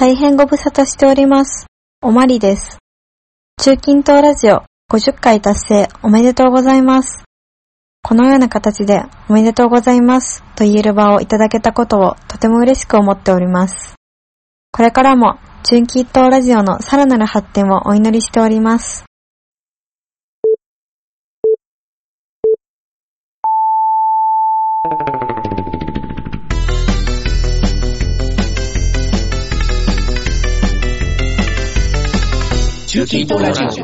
大変ご無沙汰しております。おまりです。中近東ラジオ50回達成おめでとうございます。このような形でおめでとうございますと言える場をいただけたことをとても嬉しく思っております。これからも中近東ラジオのさらなる発展をお祈りしております。 中近東ラジオ。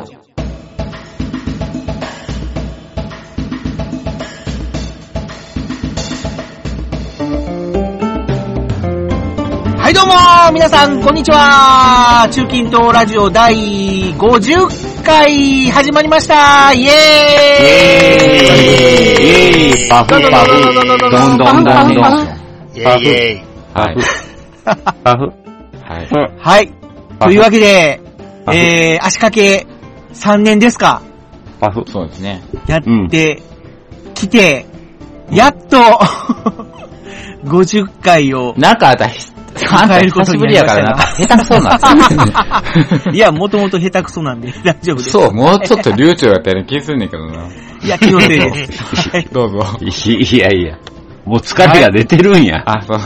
はいどうもー皆さんこんにちは。中近東ラジオ第50回始まりました。イエーイ。 パフパフどんどんどんどんパフパフはい。というわけで足掛け3年ですか。 パフそうですね。 やってきて、やっと50回をなんか私あんた久しぶりやからなんか下手くそなんですよ。 いや、もともと下手くそなんで大丈夫です。 そう、もうちょっと流暢やったような気すんねんけどな。 いや、気のせいです。はい、 どうぞ。 いやいや。もう疲れが出てるんや。 あ、そう。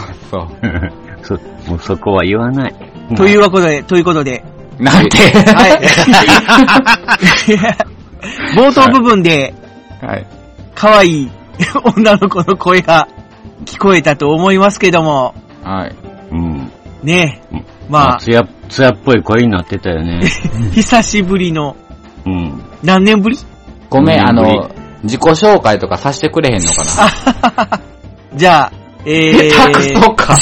もうそこは言わない。 ということで。 なんてはい。冒頭部分で、 はい。 可愛い女の子の声が聞こえたと思いますけども。 はい。 うん。 ねえ。まあ。 つやっぽい声になってたよね。 久しぶりの。 うん。 何年ぶり？ ごめん、自己紹介とかさせてくれへんのかな。 じゃあ、 下手くそか。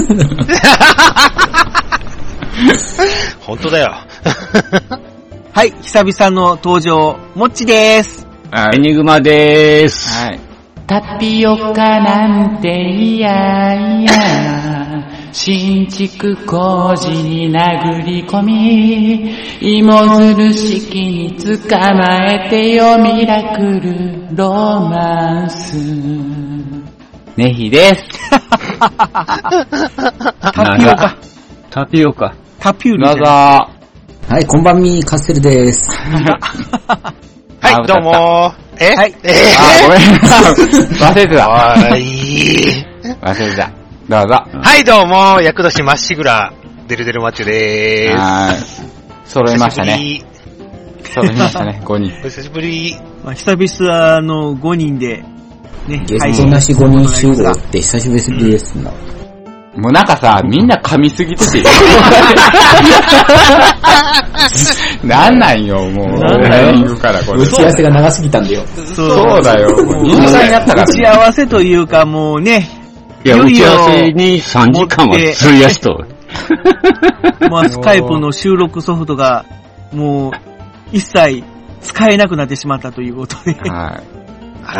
本当だよ。 はい、久々の登場、もっちです。 エニグマでーす。 はい。 タピオカなんていやいや、新築工事に殴り込み、芋づる式に捕まえてよミラクルロマンス。 ネヒです。 タピオカ。タピュール。 どうぞ。 はい、こんばんみ、カステルです。 はい、どうもー。 はい。 ごめん。忘れてた。 はい。 忘れてた。どうぞ。 はい、どうもー。厄年まっしぐら、デルデルマッチョでーす。 はい。揃いましたね。揃いましたね、5人。 お久しぶり。 まあ、久々の5人で、ね、 ゲストなし5人集合って久しぶりですな。 もうなんかさ、みんな噛みすぎてて。なんなんよ、もう。俺言うから、これ。 打ち合わせが長すぎたんだよ。 そうだよ。2時間やったから。 打ち合わせというか、もうね。 いや、打ち合わせに3時間は費やしと。 まあ、スカイプの収録ソフトが、もう、一切使えなくなってしまったということで。 はい。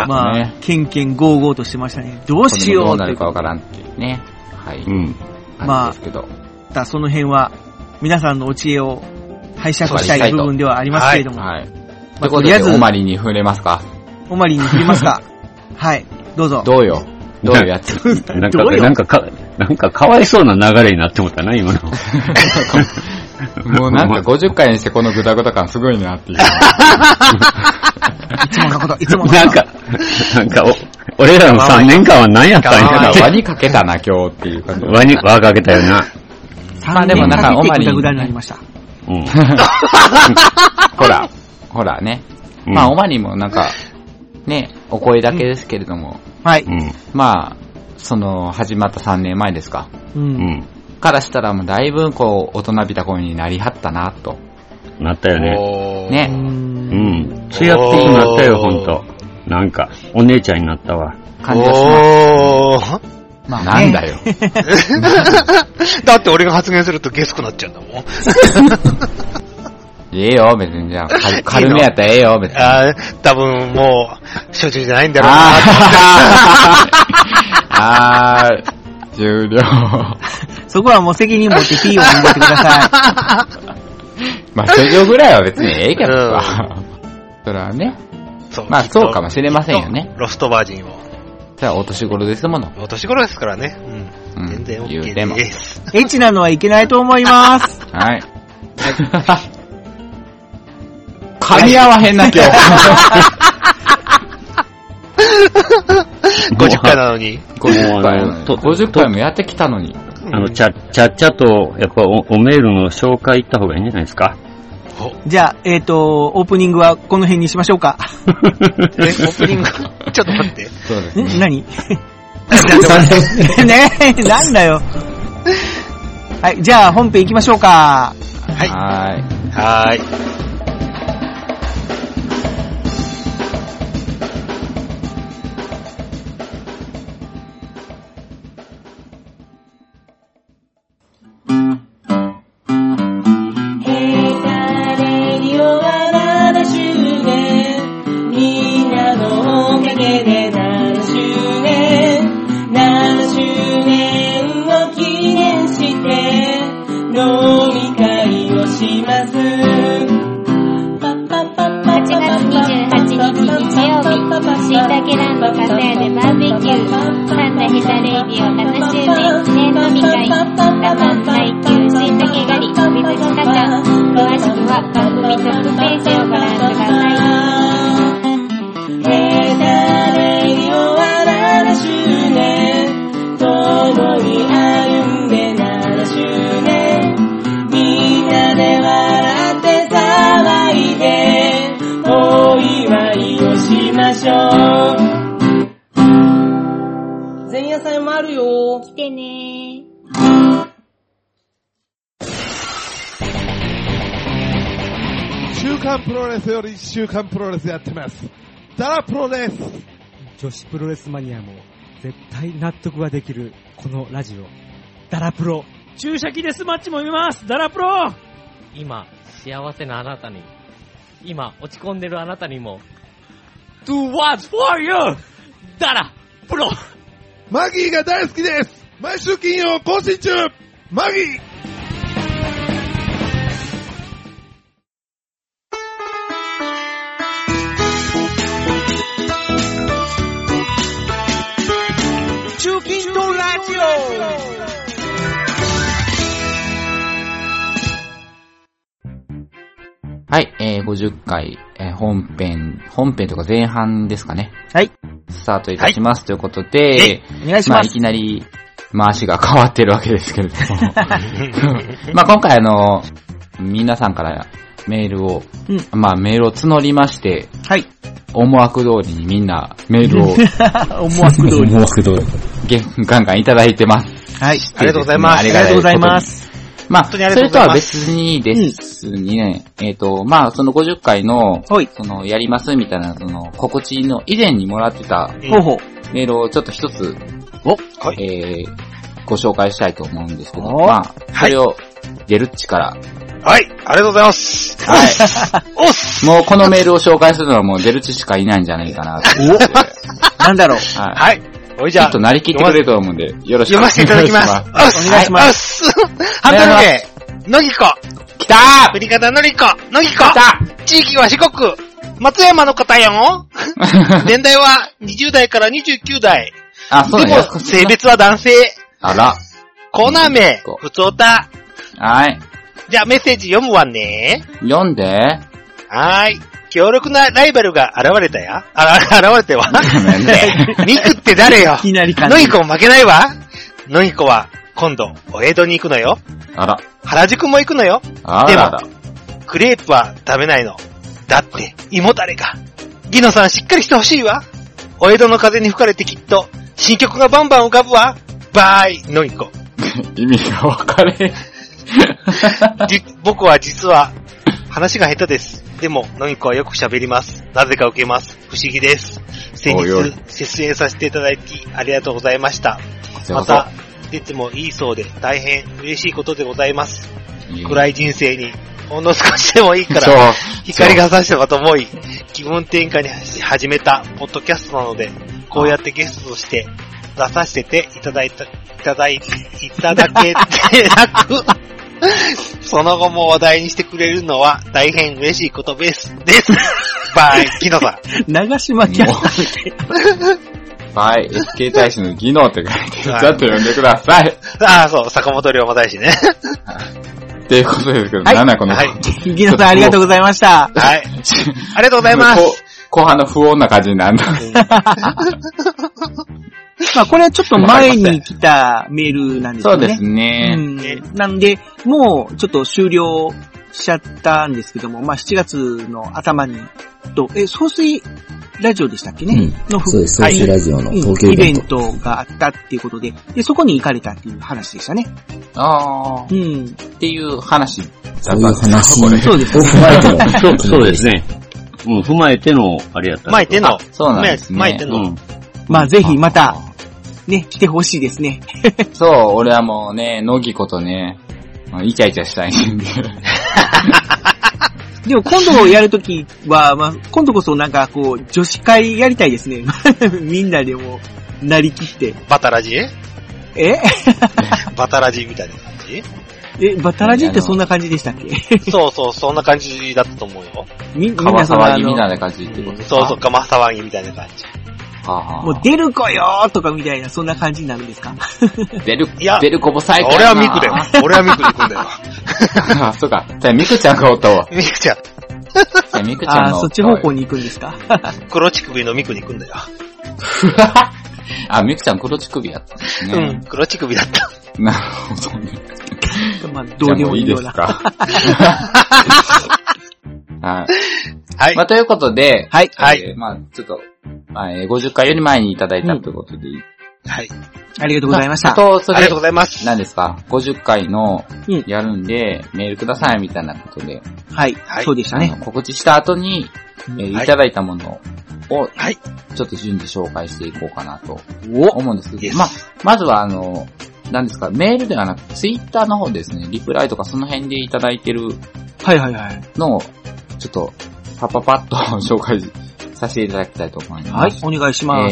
まあ、ケンケンゴーゴーとしてましたね。どうしようどうなるかわからんっていうね。はい。うん。 まあ、その辺は、皆さんのお知恵を拝借したい部分ではありますけれども。 はい。とりあえず、おまりに触れますか？ おまりに触れますか？はい。どうぞ。 どうよ。どういうやつ？ なんかかわいそうな流れになって思ったな、今の。 もうなんか50回にしてこのグダグダ感すごいなっていう。 いつものこと。 なんか、俺らの3年間は何やったんや輪にかけたな、今日っていう感じ。 輪かけたよな。 まあでもなんか、おまりに。グダグダになりました。 うん。 ほらね。まあ、おまりもなんか、ね、お声だけですけれども。 はい。 まあ、始まった3年前ですか。 うん。 からしたらもうだいぶ大人びた声になりはったなと。 なったよね。 ね。 うん。つやっぽくなったよ、ほんと。なんか、お姉ちゃんになったわ。 感じがします。まあ、なんだよ。 だって俺が発言するとゲスくなっちゃうんだもん。 ええよ、別にじゃあ。軽めやったらええよ、別に。 多分もう、所持じゃないんだろうなと思って。 終了。 そこはもう責任持ってキーを握ってください。まあ、所持ぐらいは別にええけどさ。それはね。まあ、そうかもしれませんよね。 ロストバージンを。 じゃあお年頃ですもの。 お年頃ですからね。 うん。 全然言うても OK です。 エッチなのはいけないと思います。 はい。噛み合わへんな、今日。 50回なのに。 50回もやってきたのに。 ちゃっちゃと、やっぱおメールの紹介行った方がいいんじゃないですか。 じゃあ、オープニングはこの辺にしましょうか。 オープニングちょっと待って。 そうですね。 何ねえ、なんだよ。はい、じゃあ本編行きましょうか。 はい。はーい。 前夜祭もあるよ。 来てねー。週刊プロレスより週刊プロレスやってます。ダラプロです。 女子プロレスマニアも絶対納得ができるこのラジオ。ダラプロ。 注射器デスマッチも見ます。ダラプロ。 今、幸せなあなたに。今、落ち込んでるあなたにも。 Do what's for you! ダラプロ。 マギーが大好きです。毎週金曜更新中。マギー。 中近東ラジオ。 はい、50回、本編とか前半ですかね。 はい。 スタートいたします、ということで、 お願いします。 いきなり回しが変わってるわけですけれども。今回皆さんからメールを、メールを募りまして、 はい。 思惑通りにみんなメールを、 思惑通り。 ガンガンいただいてます。 はい。ありがとうございます。 ありがとうございます。 それとは別にですね、その50回の、やりますみたいな、告知の以前にもらってた、メールをちょっと一つ、ご紹介したいと思うんですけど、それを、デルッチから。 はい、ありがとうございます。 はい。もうこのメールを紹介するのはもうデルッチしかいないんじゃないかなと。 なんだろう。 はい。おいじゃあ。 ちょっとなりきってくれると思うんで、よろしくお願いします。 読ませていただきます。 お願いします。 ハンドル名、のぎこ。 来たー。 振り方のりこ。のぎこ。来た。地域は四国。松山の方よ。年代は20代から29代。 あ、そうね。でも、性別は男性。 あら。 コーナー名、ふつおた。 はい。 じゃあメッセージ読むわね。 読んで。 はーい。強力なライバルが現れたや。現れては。ミクって誰よ。 いきなりのぎこも負けないわ。のぎこは今度お江戸に行くのよ。 あら。 原宿も行くのよ。でもクレープは食べないの。だって胃もたれが。ギノさんしっかりしてほしいわ。お江戸の風に吹かれてきっと新曲がバンバン浮かぶわ。バーイのぎこ。 意味が分かれ。 僕は実は話が下手です。でも、のぎこはよく喋ります。なぜか受けます。不思議です。先日、出演させていただき、ありがとうございました。また、出てもいいそうで、大変嬉しいことでございます。暗い人生に、ほんの少しでもいいから、光が差したかと思い、気分転換に始めた、ポッドキャストなので、こうやってゲストとして出させていただけてなく、その後も話題にしてくれるのは大変嬉しいことです。バイ、キノさん。 長島キャスターみたいな。 はい、SK 大使の技能って書いて、ちょっと読んでください。 そう、坂本龍馬大使ね。 っていうことですけど、なんだこの。 技能さんありがとうございました。 はい。ありがとうございます。 後半の不穏な感じになるんだ。 まあこれはちょっと前に来たメールなんですよね。 そうですね。 なんで、もうちょっと終了しちゃったんですけども、まあ7月の頭に、総水ラジオでしたっけね、 そうです、総水ラジオの東京イベントがあったっていうことで、そこに行かれたっていう話でしたね。 っていう話だったんですか、 そうですね。 踏まえての。そうですね。踏まえての、あれやった踏まえての。 そうなんですね。 踏まえての。 まあぜひまた、ね、来てほしいですね。 そう、俺はもうね、乃木子とね、イチャイチャしたいんで。 でも今度やるときは、まあ、今度こそなんかこう、女子会やりたいですね。みんなでも、なりきって。 バタラジバタラジみたいな感じバタラジってそんな感じでしたっけ？ そう、そんな感じだったと思うよ。 みんな騒ぎみたいな感じってことですか？ そう、かま騒ぎみたいな感じ。 もう出る子よーとかみたいな、そんな感じになるんですか？ 出る子も最高俺はミクだよ。俺はミクで行くんだよ。 そうか。じゃあミクちゃんがおったわ。 ミクちゃん。 ミクちゃんの。 そっち方向に行くんですか？ 黒乳首のミクに行くんだよ。 ミクちゃん黒乳首やったんですね。 黒乳首だった。 なるほどね。 まあ、どうでもいいような。 はい。まあ、ということで、 はい。 まあ、ちょっと、50回より前にいただいたということで、 はい。 ありがとうございました。 ありがとうございます。 何ですか ?50 回の、やるんで、メールくださいみたいなことで。 はい。そうでしたね。 告知した後に、いただいたものを、ちょっと順次紹介していこうかなと思うんですけど、まずは何ですか、メールではなく、ツイッターの方ですね、リプライとかその辺でいただいてるのを、ちょっと、パッと紹介させていただきたいと思います。 はい、お願いします。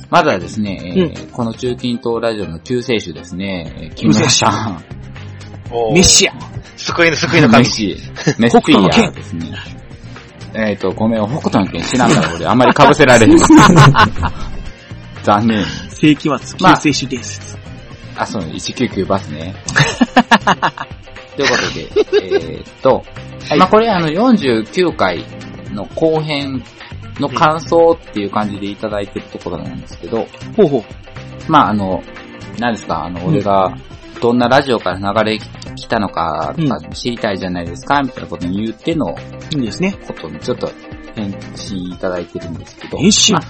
まずはですね、この中近東ラジオの救世主ですね、木村さん。 メシア。 救いの神。 メシアですね。ごめん、北斗の剣知らんから俺、あんまり被せられへん。残念。 世紀末救世主です。 そう、199バスね。ということで、まあ、これ49回の後編の感想っていう感じでいただいてるところなんですけど、まあ、何ですか、俺がどんなラジオから流れ来たのかとか知りたいじゃないですかみたいなことに言ってのことにちょっと返信いただいてるんですけど。 返信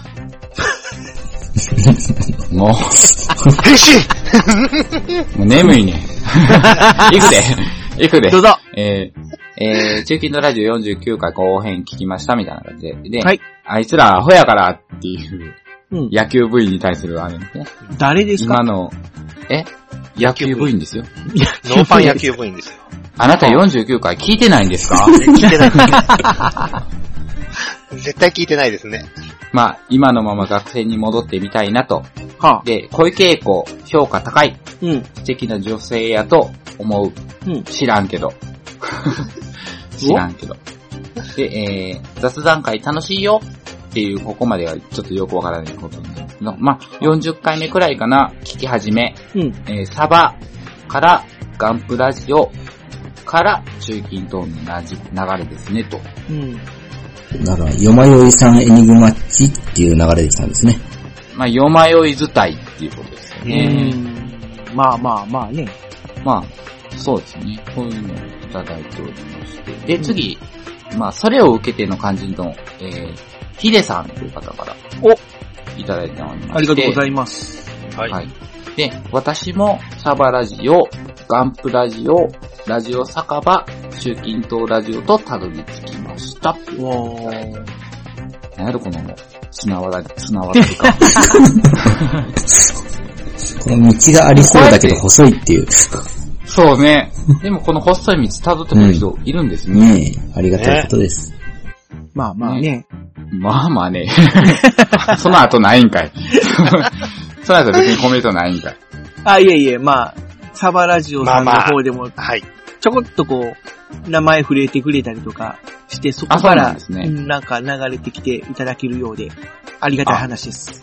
もう。 返信もう眠いね。行くで。 どうぞ。 中近のラジオ49回後編聞きましたみたいな感じで。で、あいつらアホやからっていう野球部員に対するあれですね。 誰ですか？ 今の、野球部員ですよ。 ノーパン野球部員ですよ。 あなた49回聞いてないんですか？ 聞いてない。絶対聞いてないですね。 まあ、今のまま学生に戻ってみたいなと。で、恋傾向、評価高い。素敵な女性やと思う。知らんけど。で、雑談会楽しいよっていう、ここまではちょっとよくわからないことの、まあ、40回目くらいかな、聞き始め。サバからガンプラジオから中近東の流れですね、と。 だから、よまよいさんエニグマッチっていう流れできたんですね。 まあ、よまよい伝いっていうことですよね。 まあね。 まあ、そうですね。こういうのをいただいておりまして。で、次、まあ、それを受けての感じの、ヒデさんという方から、いただいておりまして。 ありがとうございます。 はい。で、私もサバラジオ、ガンプラジオ、ラジオ酒場、中近東ラジオとたどり着きました。何やろこの綱渡りか。 この道がありそうだけど細いっていう。 そうね。でもこの細い道辿ってくる人いるんですね。 ねえ、ありがたいことです。 まあまあね。 まあまあね。その後ないんかい。その後別にコメントないんかい。 いえ、まあ、サバラジオさんの方でも、ちょこっとこう、名前触れてくれたりとかして、そこから、なんか流れてきていただけるようで、ありがたい話です。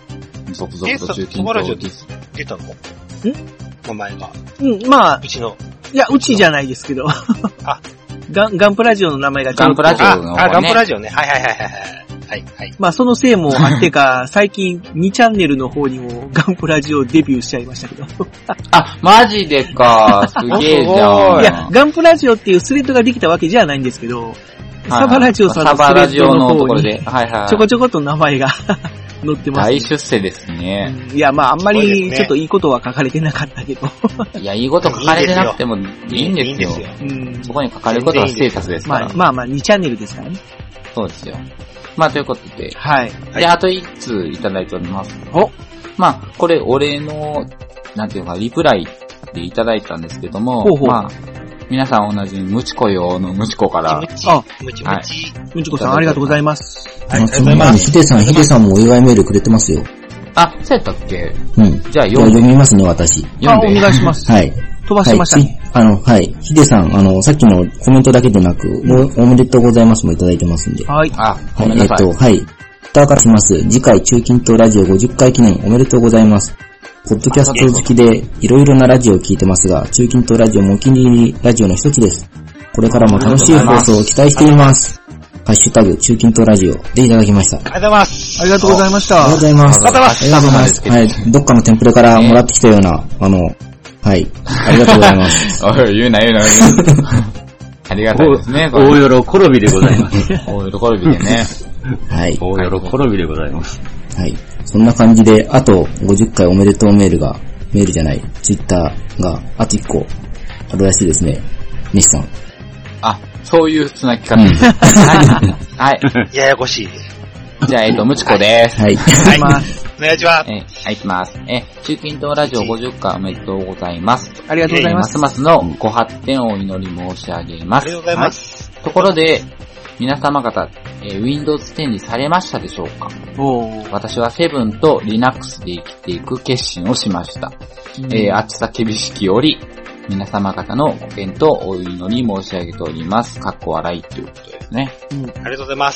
続々と中近東ディス。 出たの？名前が。 まあ。 うちの。 いや、うちじゃないですけど。 あ、 ガンプラジオの名前がガンプラジオの、ね。 ガンプラジオね。はい。 まあ、そのせいもあってか、最近2チャンネルの方にもガンプラジオデビューしちゃいましたけど。 あ、マジでか。すげえじゃん。 いや、ガンプラジオっていうスレッドができたわけじゃないんですけど、サバラジオさんのスレッドの方に、ちょこちょこと名前が載ってます、 大出世ですね。 いや、まあ、あんまりちょっといいことは書かれてなかったけど。 いや、いいこと書かれてなくてもいいんですよ。そこに書かれることはステータスですから。 まあ、2チャンネルですからね。 そうですよ。まあ、ということで。 はい。 で、あと1通いただいております。まあ、これ、お礼の、なんていうか、リプライでいただいたんですけども、まあ、皆さん同じムチコ用のムチコから。 ムチコさんありがとうございます。 ありがとうございます。ヒデさんもお祝いメールくれてますよ。 あ、そうやったっけ？じゃあ読みますね、私。 お願いします。 はい。 飛ばしましたね。 はい。ヒデさん、さっきのコメントだけでなく、おめでとうございますもいただいてますんで。 はい。 ごめんなさい。 はい。蓋からします。次回中近東ラジオ50回記念おめでとうございます。ポッドキャスト好きでいろいろなラジオを聞いてますが、中近東ラジオもお気に入りラジオの一つです。これからも楽しい放送を期待しています。ハッシュタグ中近東ラジオでいただきました。 ありがとうございます。 ありがとうございました。 ありがとうございます。ありがとうございます。はい。どっかのテンプレからもらってきたような、はい。ありがとうございます。 おい、言うな。ありがたいですね。 大喜びでございます。 大喜びでね。 はい。 大喜びでございます。 はい。そんな感じで、あと50回おめでとうメールじゃない、ツイッターがあと1個あるらしいですね。西さん。 あ、そういうつなぎ方です。はい。 ややこしい。 じゃあ、ムチコです。 はい。 お願いします。 はい、行きます。中近東ラジオ50回おめでとうございます。 ありがとうございます。 ますますのご発展をお祈り申し上げます。 ありがとうございます。 ところで、皆様方、Windows 10にされましたでしょうか？私は7と Linux で生きていく決心をしました。暑さ厳しきより、皆様方のご健闘をお祈り申し上げております。かっこ笑いということですね。 ありがとうございます。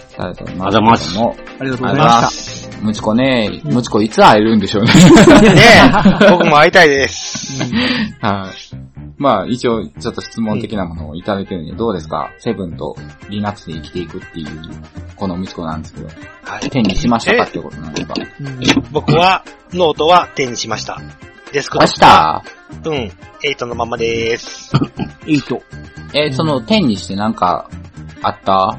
ありがとうございます。 ありがとうございました。 ムチコね、ムチコいつ会えるんでしょうね。 僕も会いたいです。 はい。まあ、一応、ちょっと質問的なものをいただいてるんで、どうですか？セブンとリナックスで生きていくっていう、このムチコなんですけど、手にしましたかってことなんですか？ 僕は、ノートは手にしました。デスクトップは、8のままでーす。 8。 その、10にしてなんか、あった？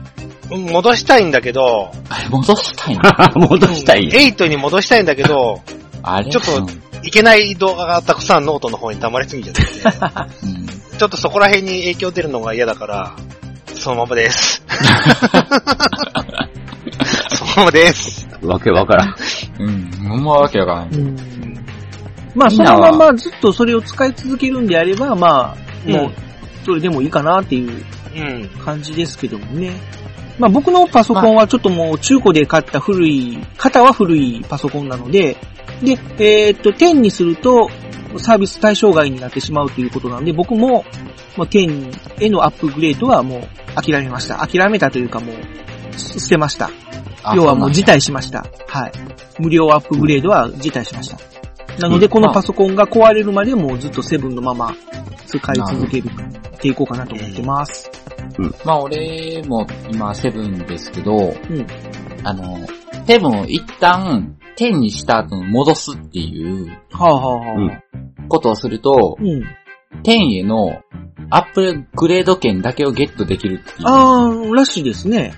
戻したいんだけど、 戻したいの戻したい。 8に戻したいんだけど、 あれちょっと、いけない動画がたくさんノートの方に溜まりすぎちゃって、ちょっとそこら辺に影響出るのが嫌だから、そのままです。そのままです。 わけわからん。 ほんまわけわからん。 まあ、そのままずっとそれを使い続けるんであれば、まあ、もう、それでもいいかなっていう感じですけどもね。まあ僕のパソコンはちょっともう中古で買った型は古いパソコンなので、で、10にするとサービス対象外になってしまうということなんで、僕も10へのアップグレードはもう諦めました。諦めたというかもう捨てました。要はもう辞退しました。はい。無料アップグレードは辞退しました。なのでこのパソコンが壊れるまでもうずっと7のまま使い続けていこうかなと思ってます。 まあ俺も今7ですけど、7を一旦10にした後に戻すっていうことをすると、10へのアップグレード券だけをゲットできるっていう。 らしいですね。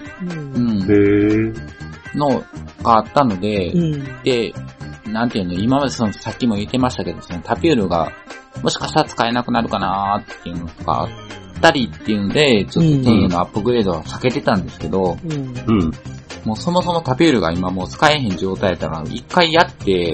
のがあったので、で、なんていうの、今までさっきも言ってましたけど、そのタピュールがもしかしたら使えなくなるかなーっていうのとかあったりっていうんで、ちょっと10へのアップグレードは避けてたんですけど、もうそもそもタピュールが今もう使えへん状態だったら、一回やって、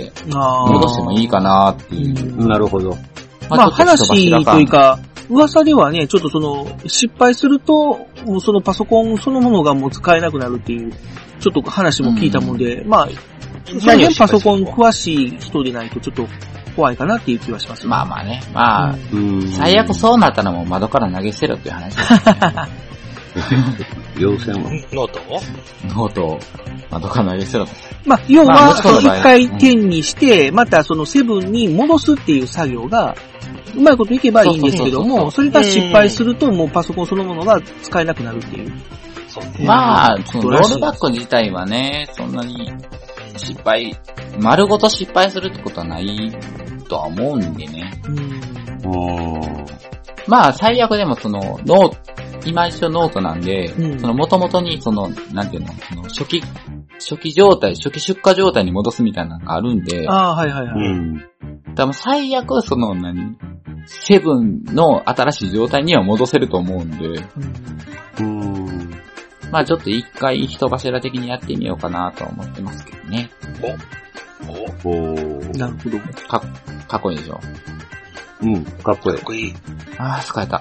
戻してもいいかなっていう。 なるほど。 まあ話というか、噂ではね、ちょっとその、失敗すると、もうそのパソコンそのものがもう使えなくなるっていう、ちょっと話も聞いたもんで、まあ、その辺パソコン詳しい人でないとちょっと怖いかなっていう気はします、ね。 まあまあね。まあ、最悪そうなったらもう窓から投げ捨てろっていう話ですね。 要線はノートまあ、どかないですよ。 まあ、要は、一回点にして、またそのセブンに戻すっていう作業が、うまいこといけばいいんですけども、それが失敗するともうパソコンそのものが使えなくなるっていう。 まあ、そのロールバック自体はね、そんなに丸ごと失敗するってことはないとは思うんでね。まあ、最悪でもその、今一応ノートなんで、その元々にその、なんていうの、その初期出荷状態に戻すみたいなのがあるんで、 はいはいはい。 多分最悪そのセブンの新しい状態には戻せると思うんで、まあちょっと一回人柱的にやってみようかなとは思ってますけどね。 なるほど。 かっこいいでしょ。 かっこいい。 かっこいい。 ああ、疲れた。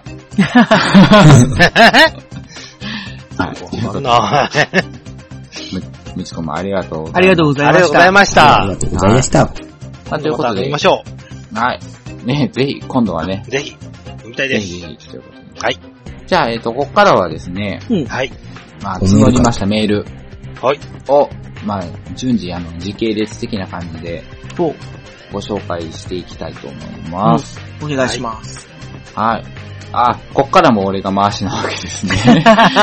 みちこもありがとう。 ありがとうございました。 ありがとうございました。 ありがとうございました。 ということで。 見ましょう。はい。ね、ぜひ、今度はね。 ぜひ、見たいです。 ぜひ、ということで。 はい。 じゃあ、ここからはですね。 はい。 まあ、募りましたメール。 はい。 を、まあ、順次、時系列的な感じで、ご紹介していきたいと思います。 お願いします。 はい。こっからも俺が回しなわけですね。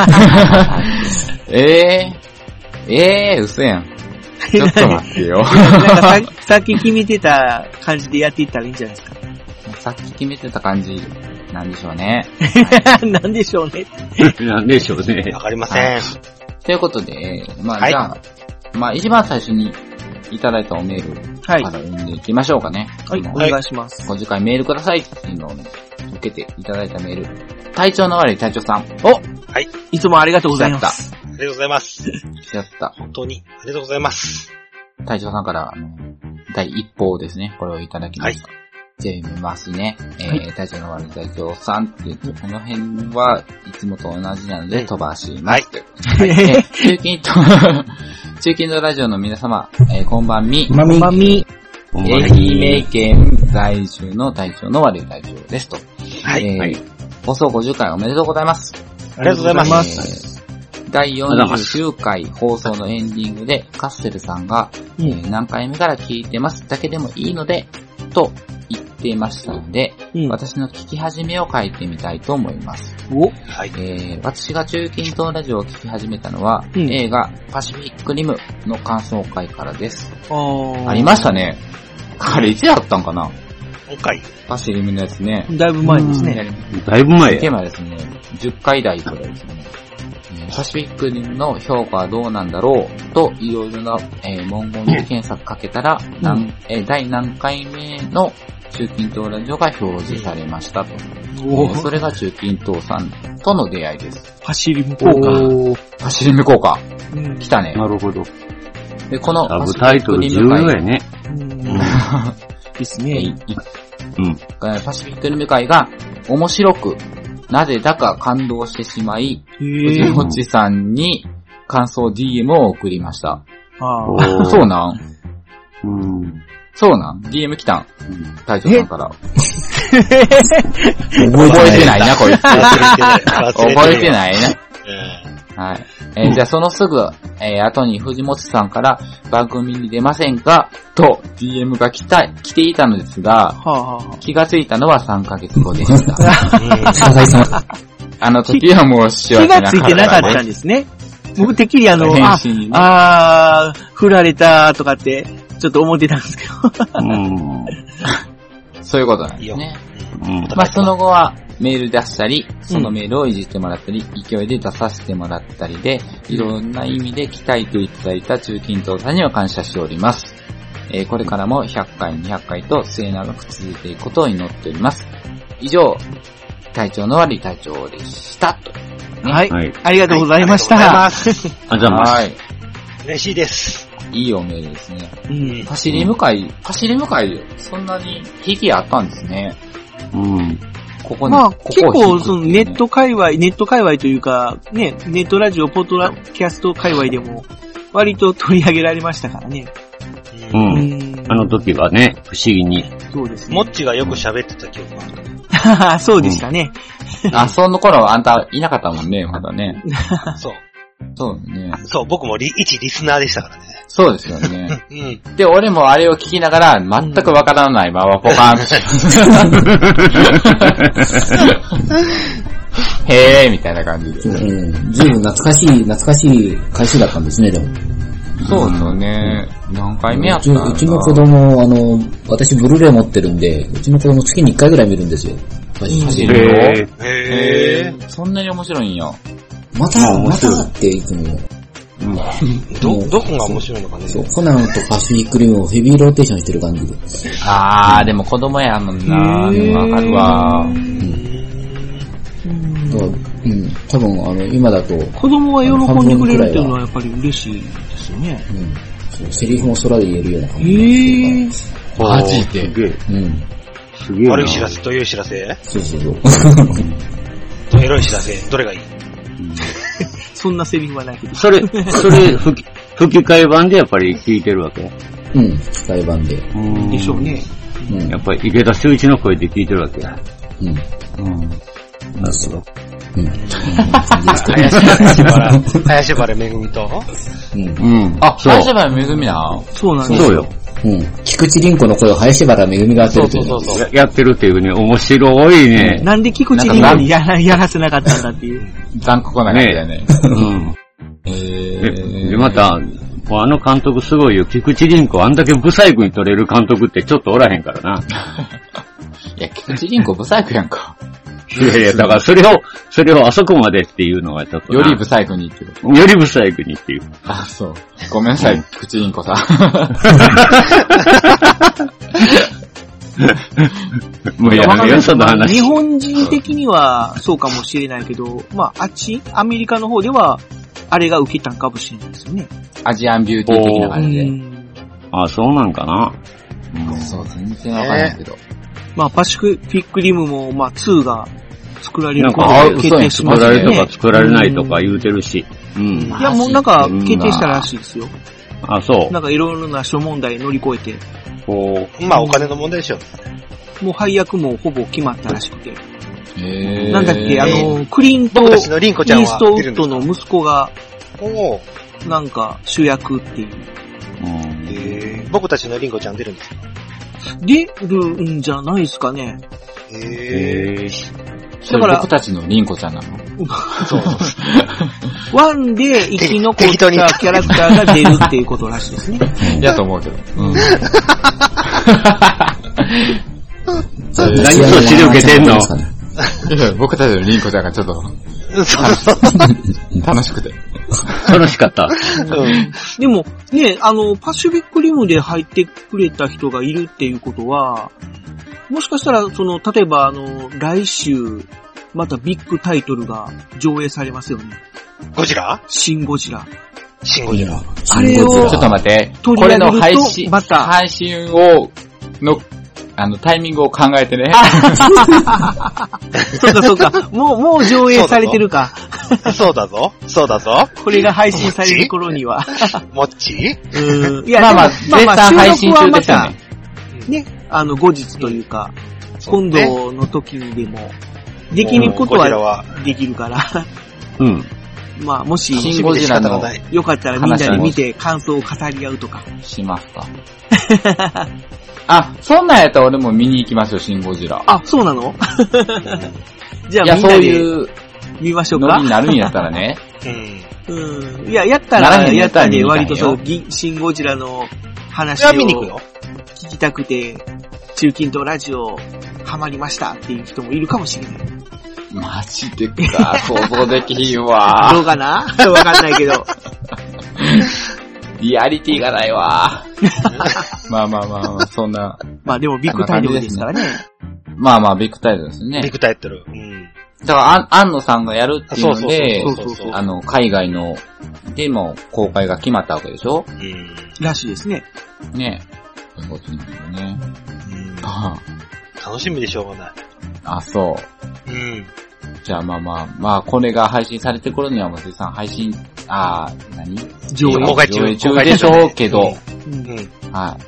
嘘やん。ちょっと待ってよ。 なんかさっき決めてた感じでやっていったらいいんじゃないですか。 さっき決めてた感じ、なんでしょうね。 なんでしょうね。 なんでしょうね。 わかりません。 ということで、まあ、じゃあ、まあ、一番最初にいただいたおメールから読んでいきましょうかね。 はい、お願いします。 ご次回メールくださいっていうのを受けていただいたメール。体調の悪い隊長さん。 はい。 いつもありがとうございます。 ありがとうございます。 やった。 本当に、ありがとうございます。 隊長さんから、第一報ですね。これをいただきました。じゃあ読みますね。隊長の悪い隊長さんって言って、この辺はいつもと同じなので飛ばします。中近東ラジオの皆様、こんばんみ。 こんばんみ。 愛媛県在住の隊長の悪い隊長ですと。 はい。 放送50回おめでとうございます。 ありがとうございます。 第49回放送のエンディングでカッセルさんが、何回目から聞いてますだけでもいいので、と言っていましたので、私の聞き始めを書いてみたいと思います。私が中近東ラジオを聞き始めたのは、映画パシフィックリムの感想会からです。ありましたね。あれいつやったんかな？ 今回パシリムのやつね。 だいぶ前ですね。 だいぶ前や。 テーマですね。10回台とかですね。パシフィックリムの評価はどうなんだろうといろいろな、文言で検索かけたら、第何回目の中近東ラジオが表示されましたと。それが中近東さんとの出会いです。 パシリム効果。 パシリム効果。来たね。 なるほど。 で、このサブタイトル重要やね。 ですね。 パシフィックリム会が面白く、なぜだか感動してしまい、藤本さんに感想 DM を送りました。そうなんそうなん ?DM 来たん隊長さんから。覚えてないな、こいつ。覚えてないな。はい。じゃあそのすぐ、後に藤本さんから番組に出ませんかと DM が来ていたのですが、気がついたのは3ヶ月後でした。あの時はもう仕分けなかった、 気がついてなかったんですね。僕てっきり振られたとかって、ちょっと思ってたんですけど。 そういうことなんですね。まあその後はメール出したり、そのメールをいじってもらったり、勢いで出させてもらったりで、いろんな意味で期待といただいた中近東さんには感謝しております。これからも100回、200回と末永く続いていくことを祈っております。以上、体調の悪い隊長でしたと。 はい。ありがとうございました。 ありがとうございます。 嬉しいです。 いいおメールですね。パシリム会、そんなに引きあったんですね。ここに。 まあ、結構、そのネット界隈というか、ね、ネットラジオ、ポッドキャスト界隈でも、割と取り上げられましたからね。 ああの時はね、不思議に。 そうですね。 もっちがよく喋ってた記憶がある。 そうでしたね。 あ、その頃あんたいなかったもんね、まだね。 そう。 そうね。 そう、僕も一リスナーでしたからね。 そうですよね。 うん。 で、俺もあれを聞きながら、全くわからないままポカーンと。へーみたいな感じで。 ずいぶん懐かしい回数だったんですね、でも。 そうですよね。何回目やったんだ。 うちの子供、私ブルーレイ持ってるんで、うちの子供月に1回ぐらい見るんですよ。 走るの？へー。そんなに面白いんや。 またっていつも。 どこが面白いのかね。 そう、コナンとパシフィックリムをヘビーローテーションしてる感じで。 でも子供やもんな。でもわかるわ。 多分今だと。 子供が喜んでくれるっていうのはやっぱり嬉しいですよね。 そう、セリフも空で言えるような感じ。 マジで。 すげえ。 悪い知らせという知らせ？ そう。 エロい知らせ、どれがいい？ そんなセリフはないけど。 それ、吹き替え版でやっぱり聞いてるわけ？ 吹き替え版で。 でしょうね。 やっぱり池田修一の声で聞いてるわけや。なるほど。 林原めぐみとあ、林原めぐみな。 そうなんですよ。 そうよ。 菊池凛子の声を林原めぐみが当てるとそう。 やってるっていうね、面白いね。 なんで菊池凛子にやらせなかったんだっていう。 残酷な感じだよね。 で、また、あの監督すごいよ。菊池凛子あんだけブサイクに撮れる監督ってちょっとおらへんからな。 いや、菊池凛子ブサイクやんか。 いや、だからそれをあそこまでっていうのはちょっと。 よりブサイクにってこと。 よりブサイクにっていう。 あ、そう。ごめんなさい、菊池凛子さん。 もうやめよ、その話。 日本人的にはそうかもしれないけど、アメリカの方では、あれが受けたんかもしれないですよね。 アジアンビューティー的な感じで。 あ、そうなんかな。 そう、全然わかんないけど。 パシフィックリムも、2が作られることが決定しましたね。 作られるとか作られないとか言うてるし。 いや、もうなんか決定したらしいですよ。 あ、そう。 なんかいろいろな諸問題乗り越えて。 お金の問題でしょ。 もう配役もほぼ決まったらしくて。 なんだっけ、クリント・イーストウッドの息子が、なんか主役っていう。 僕たちのリンコちゃん出るんですか？ 出るんじゃないですかね。 だから僕たちのリンコちゃんなの？ そう。 ワンで生き残ったキャラクターが出るっていうことらしいですね。 やと思うけど。 何と資料受けてんの？ 僕たちのリンコちゃんがちょっと楽しくて。 楽しかった。 でもね、パシフィックリムで入ってくれた人がいるっていうことは、もしかしたら、例えば来週、またビッグタイトルが上映されますよね。 ゴジラ？ シン・ゴジラ。 あれを、ちょっと待って、これの配信タイミングを考えてね。 そうか。もう上映されてるか。 そうだぞ。 これが配信される頃には。 もっち？ いや、 絶賛配信中ですよね。 ね、後日というか、今度の時にでも、できることはできるから。もし、 シンゴジラのよかったらみんなで見て感想を語り合うとか。 しますか。あ、そんなんやったら俺も見に行きますよ、シンゴジラ。 あ、そうなの？じゃあみんなで見ましょうか。 ノリになるんやったらね。 いや、やったらね、割とシンゴジラの話を聞きたくて、中近東ラジオハマりましたっていう人もいるかもしれない。 マジでか、想像できひんわ。 どうかな？わかんないけど。 リアリティがないわ。まあ、そんな。 でもビッグタイトルですからね。 ビッグタイトルですね。 ビッグタイトル。 だから、安野さんがやるっていうので、海外の、でも公開が決まったわけでしょ？ らしいですね。 ね。そういうことなんだよね。 楽しみでしょうがない。 あ、そう。じゃあこれが配信されてる頃にはもう絶賛配信、 上映中でしょうけど、 はい。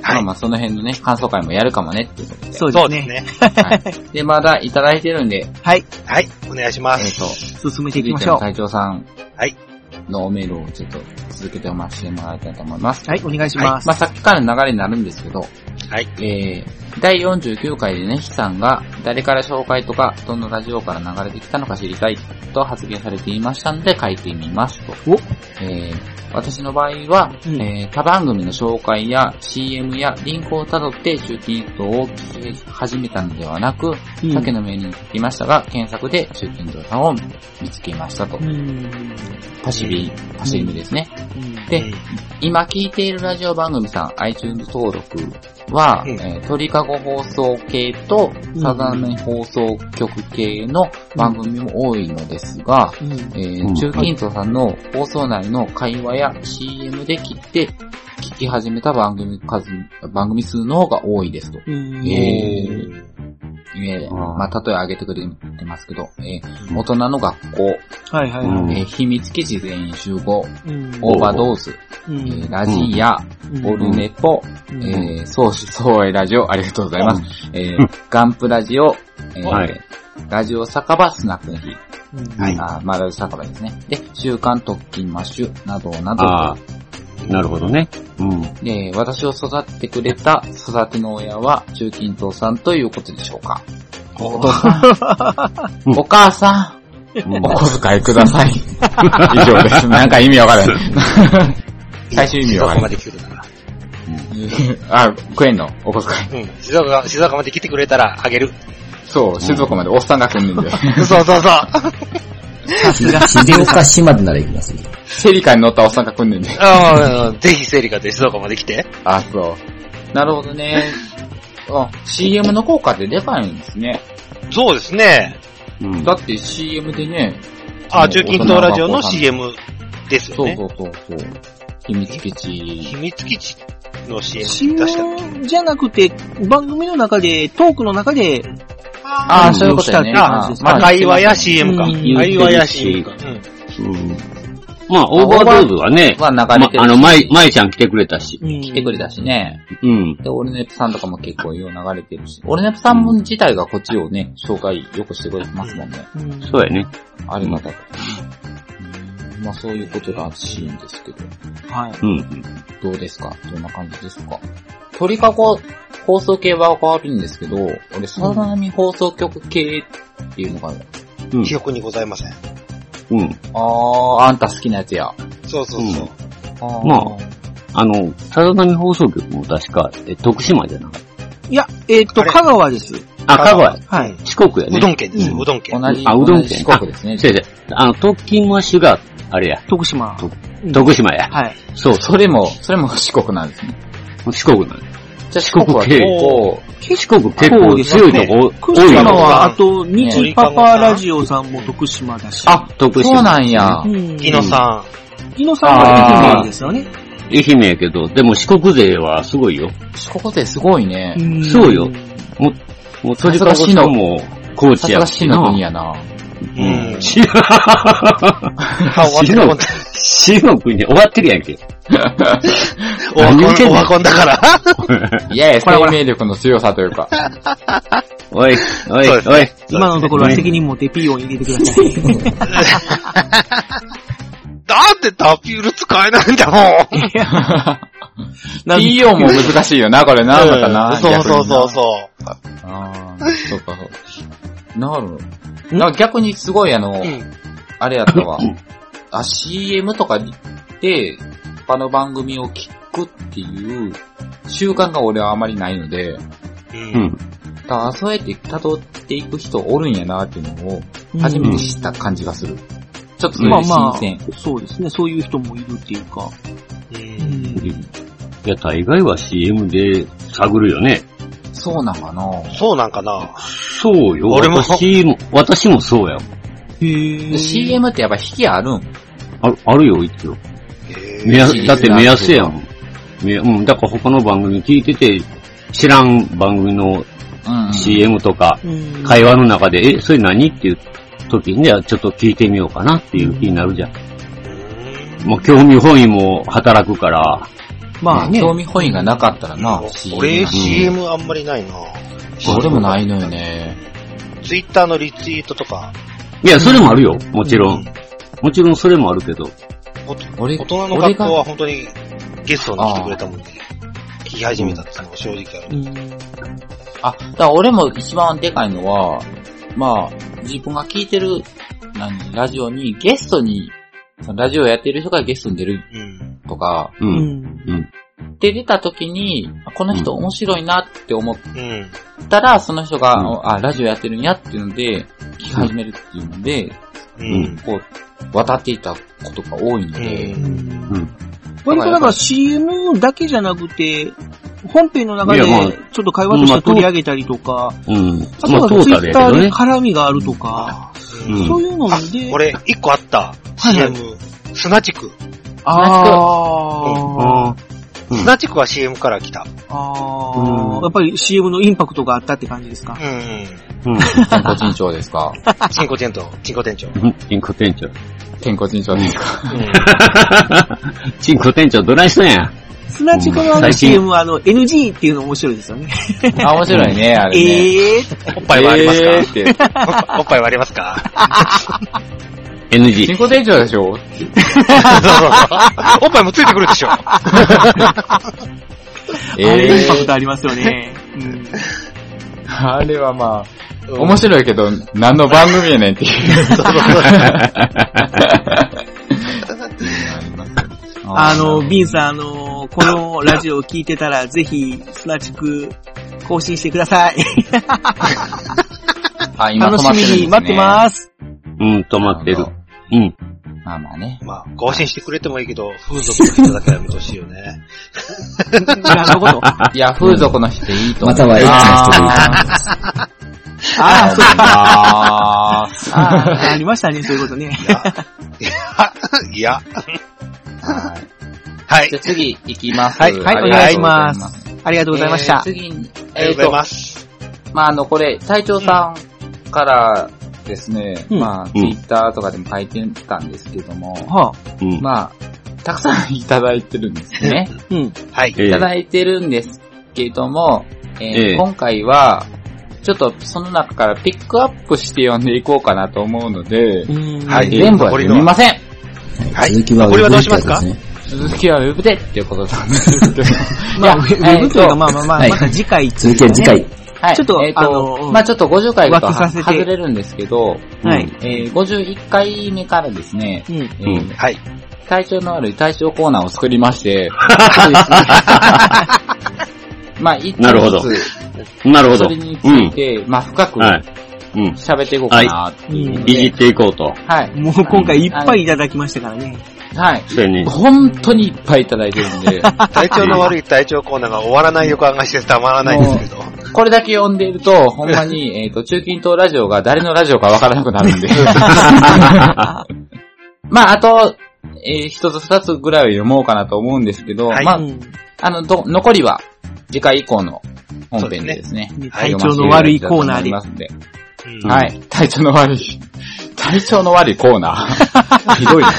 まあその辺のね、感想会もやるかもねっていうことで。 そうですね。 はい。で、まだいただいてるんで。 はい。 はい、お願いします。 進めていきましょう。 隊長さん。 はい。 のメールをちょっと続けてお待ちしてもらいたいと思います。 はい、お願いします。 まあさっきからの流れになるんですけど、 はい。 第49回でね、ヒさんが誰から紹介とか、どのラジオから流れてきたのか知りたいと発言されていましたので書いてみますと。私の場合は、他番組の紹介や CM やリンクをたどって中近東を聞き始めたのではなく、さっきのメールに聞きましたが、検索で中近東さんを見つけましたと。パシリミですね。で、今聞いているラジオ番組さん、iTunes 登録は、鳥かご放送系とサザン放送局系の番組も多いのですが、中近東さんの放送内の会話や CM で切って聞き始めた番組数の方が多いですと。まあ、例え挙げてくれてますけど、大人の学校、秘密基地全員集合、オーバードーズ、ラジア、オルネポ、相思相愛ラジオ、ありがとうございます。ガンプラジオ、ラジオ酒場スナックの日、まあ、ラジオ酒場ですね。で、週刊特勤マッシュなどなど。 なるほどね。 で、私を育ててくれた育ての親は中近東さんということでしょうか。お父さん、お母さん、お小遣いください。以上です。なんか意味わからない。最終意味わからない。静岡まで来てくれたら。食えんのお小遣い。 静岡まで来てくれたらあげる。 そう、静岡までおっさんが来んねんで。 そう。 静岡市までなら行きますね。 セリカに乗ったおっさんが来んねんで。 ぜひセリカで静岡まで来て。 そう。なるほどね。CM の効果ってでかいんですね。 そうですね。 だって CM でね。 中近東ラジオの CM ですよね。 そう。秘密基地の CM 出したっけ？じゃなくて、番組の中で、トークの中で、 そういうことだね。 会話や CM か。会話や CM か。 まあ、オーバードーズはね、 流れてる。 まいちゃん来てくれたし。 来てくれたしね。で、オルネプさんとかも結構よう流れてるし。オルネプさん自体がこっちをね、紹介よくしてくれてますもんね。 そうやね。 ありがたく。まあ、そういうことらしいんですけど。どうですか？どんな感じですか？鳥かご放送系は変わるんですけど、俺、さざ波放送局系っていうのが、 記憶にございません。 あんた好きなやつや。 そう。 まあ、さざ波放送局も確か、徳島じゃなかった。 いや、香川です。 香川。 はい。 四国やね。 うどん県です。うどん県。 同じ四国ですね。 特勤マッシュが、あれや。 徳島や。 はい。 そう、それも四国なんですね。 四国なんです。 じゃあ四国は四国結構強いとこ多い。福島は、あと、日パパラジオさんも徳島だし。 徳島。そうなんや。 木野さんは愛媛ですよね。 愛媛やけど、でも四国勢はすごいよ。 四国勢すごいね。 そうよ。もう鳥かごさんも高知やしな。 の国やな。 死の国終わってるやんけ。 オワコンだから。 いや生命力の強さというか。 おい。 今のところは責任持ってピーを入れてください。 だってタピュール使えないんだもん。 ピーオも難しいよな、これな、またな。 そう。 そうか。なんか逆にすごいあれやったわ。CM とかで、他の番組を聞くっていう習慣が俺はあまりないので、だからそうやって辿っていく人おるんやなっていうのを初めて知った感じがする。ちょっとそれで新鮮。 そうですね。そういう人もいるっていうか。 いや、大概は CM で探るよね。 そうなんかな。 そうよ。私もそうやもん。 CM ってやっぱ引きあるん？ あるよ、一応。だって目安やん。だから他の番組聞いてて、知らん番組の CM とか、会話の中で、それ何っていう時にはちょっと聞いてみようかなっていう気になるじゃん。もう興味本位も働くから、 まあね。 興味本位がなかったらな、 俺 CM あんまりないな。 俺もないのよね。 ツイッターのリツイートとか。 いや、それもあるよ。もちろん。もちろんそれもあるけど。 大人の学校は本当にゲストに来てくれたもんで、聞き始めたっていうのが正直ある。 だから俺も一番でかいのは、まあ、自分が聞いてる、ラジオにゲストに、ラジオやってる人がゲストに出るとか、で出た時に、この人面白いなって思ったら、その人が、ラジオやってるんやっていうので、聞き始めるっていうので、こう、渡っていたことが多いので、 割となんか CM だけじゃなくて、本編の中でちょっと会話として取り上げたりとか、あとはツイッターで絡みがあるとか、そういうので。 俺、一個あった。CM。砂地区。砂地区は CM から来た。 やっぱり CM のインパクトがあったって感じですか？ チンコチンチョですか？ チンコ店長。 チンコ店長。 チンコチンチョですか？ チンコ店長どないしたんや？ 砂地区の CM はNG っていうの面白いですよね。 面白いね、あれね。 おっぱいはありますか？おっぱいはありますか ？NG。 チンコ店長でしょ？ おっぱいもついてくるでしょ？ インパクトありますよね。 あれはまあ、面白いけど、何の番組やねんっていう。 ビンさん、このラジオを聞いてたら、ぜひ、砂地区、更新してください。楽しみに待ってます。 止まってる。 まあね。 まあ、更新してくれてもいいけど、風俗の人だけはやめてほしいよね。 いや、風俗の人でいいと思う。 またはエッチな人でいいと思います。ありましたね、そういうことね。 いや。 はい。じゃあ次行きます。 はい、お願いします。ありがとうございました。 次に、ありがとうございます。 まあ、これ、隊長さんからですね、まあ、ツイッターとかでも書いてたんですけども、まあ、たくさんいただいてるんですね。 はい。 いただいてるんですけども、今回は、ちょっとその中からピックアップして読んでいこうかなと思うので、全部は読みません。 続きはウェブでですね。 続きはウェブでっていうことなんですけど。 まあ、ウェブというか、また次回。 続きは次回。 はい。ちょっと、まあちょっと50回と外れるんですけど、51回目からですね、 はい。 体調の悪い体調コーナーを作りまして、まあ一つずつ、 なるほど。 それについて、まあ深く、喋っていこうかなっていう。 いじっていこうと。 はい。もう今回いっぱいいただきましたからね。 はい。本当にいっぱいいただいてるんで。 体調の悪い体調コーナーが終わらない予感がしてたまらないんですけど。 これだけ読んでいると、ほんまに、中近東ラジオが誰のラジオかわからなくなるんで。まあ、あと、一つ二つぐらいは読もうかなと思うんですけど、まあ、残りは、次回以降の本編でですね。 体調の悪いコーナーで。 はい。体調の悪いコーナー。ひどいな。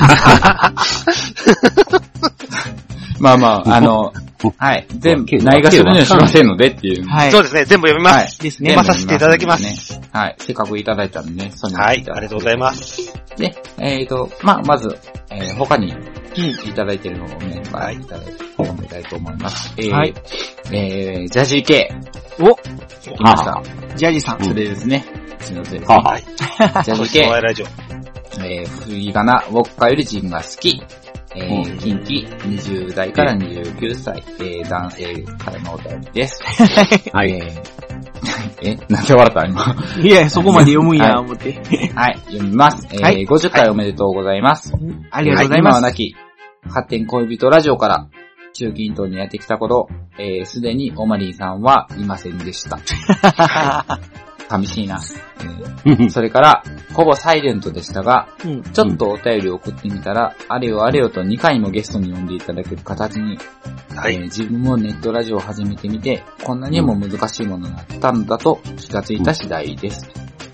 まあまあ、はい。全部、ないがしろにはしませんのでっていう。 はい。そうですね。全部読みます。 ですね。 読まさせていただきます。 はい。せっかくいただいたんでね。 はい。ありがとうございます。 で、まあ、まず、他にいただいているのをね、はい。いただいて読みたいと思います。はい。ジャジー系。 お来ました。 ジャジーさん。 それですね。すみません。 はい。 ジャジー系。 ラジオ。 冬がな、ウォッカよりジンが好き。近畿20代から29歳、男性からのお便りです。 はい。 なんで笑った今。 いや、そこまで読むんや、思って。 はい、読みます。50回おめでとうございます。 ありがとうございます。 今はなき、発展恋人ラジオから、中近東にやってきた頃、すでにオマリーさんはいませんでした。寂しいな。それから、ほぼサイレントでしたが、ちょっとお便りを送ってみたら、あれよあれよと2回もゲストに呼んでいただける形に、自分もネットラジオを始めてみて、こんなにも難しいものだったんだと気がついた次第です。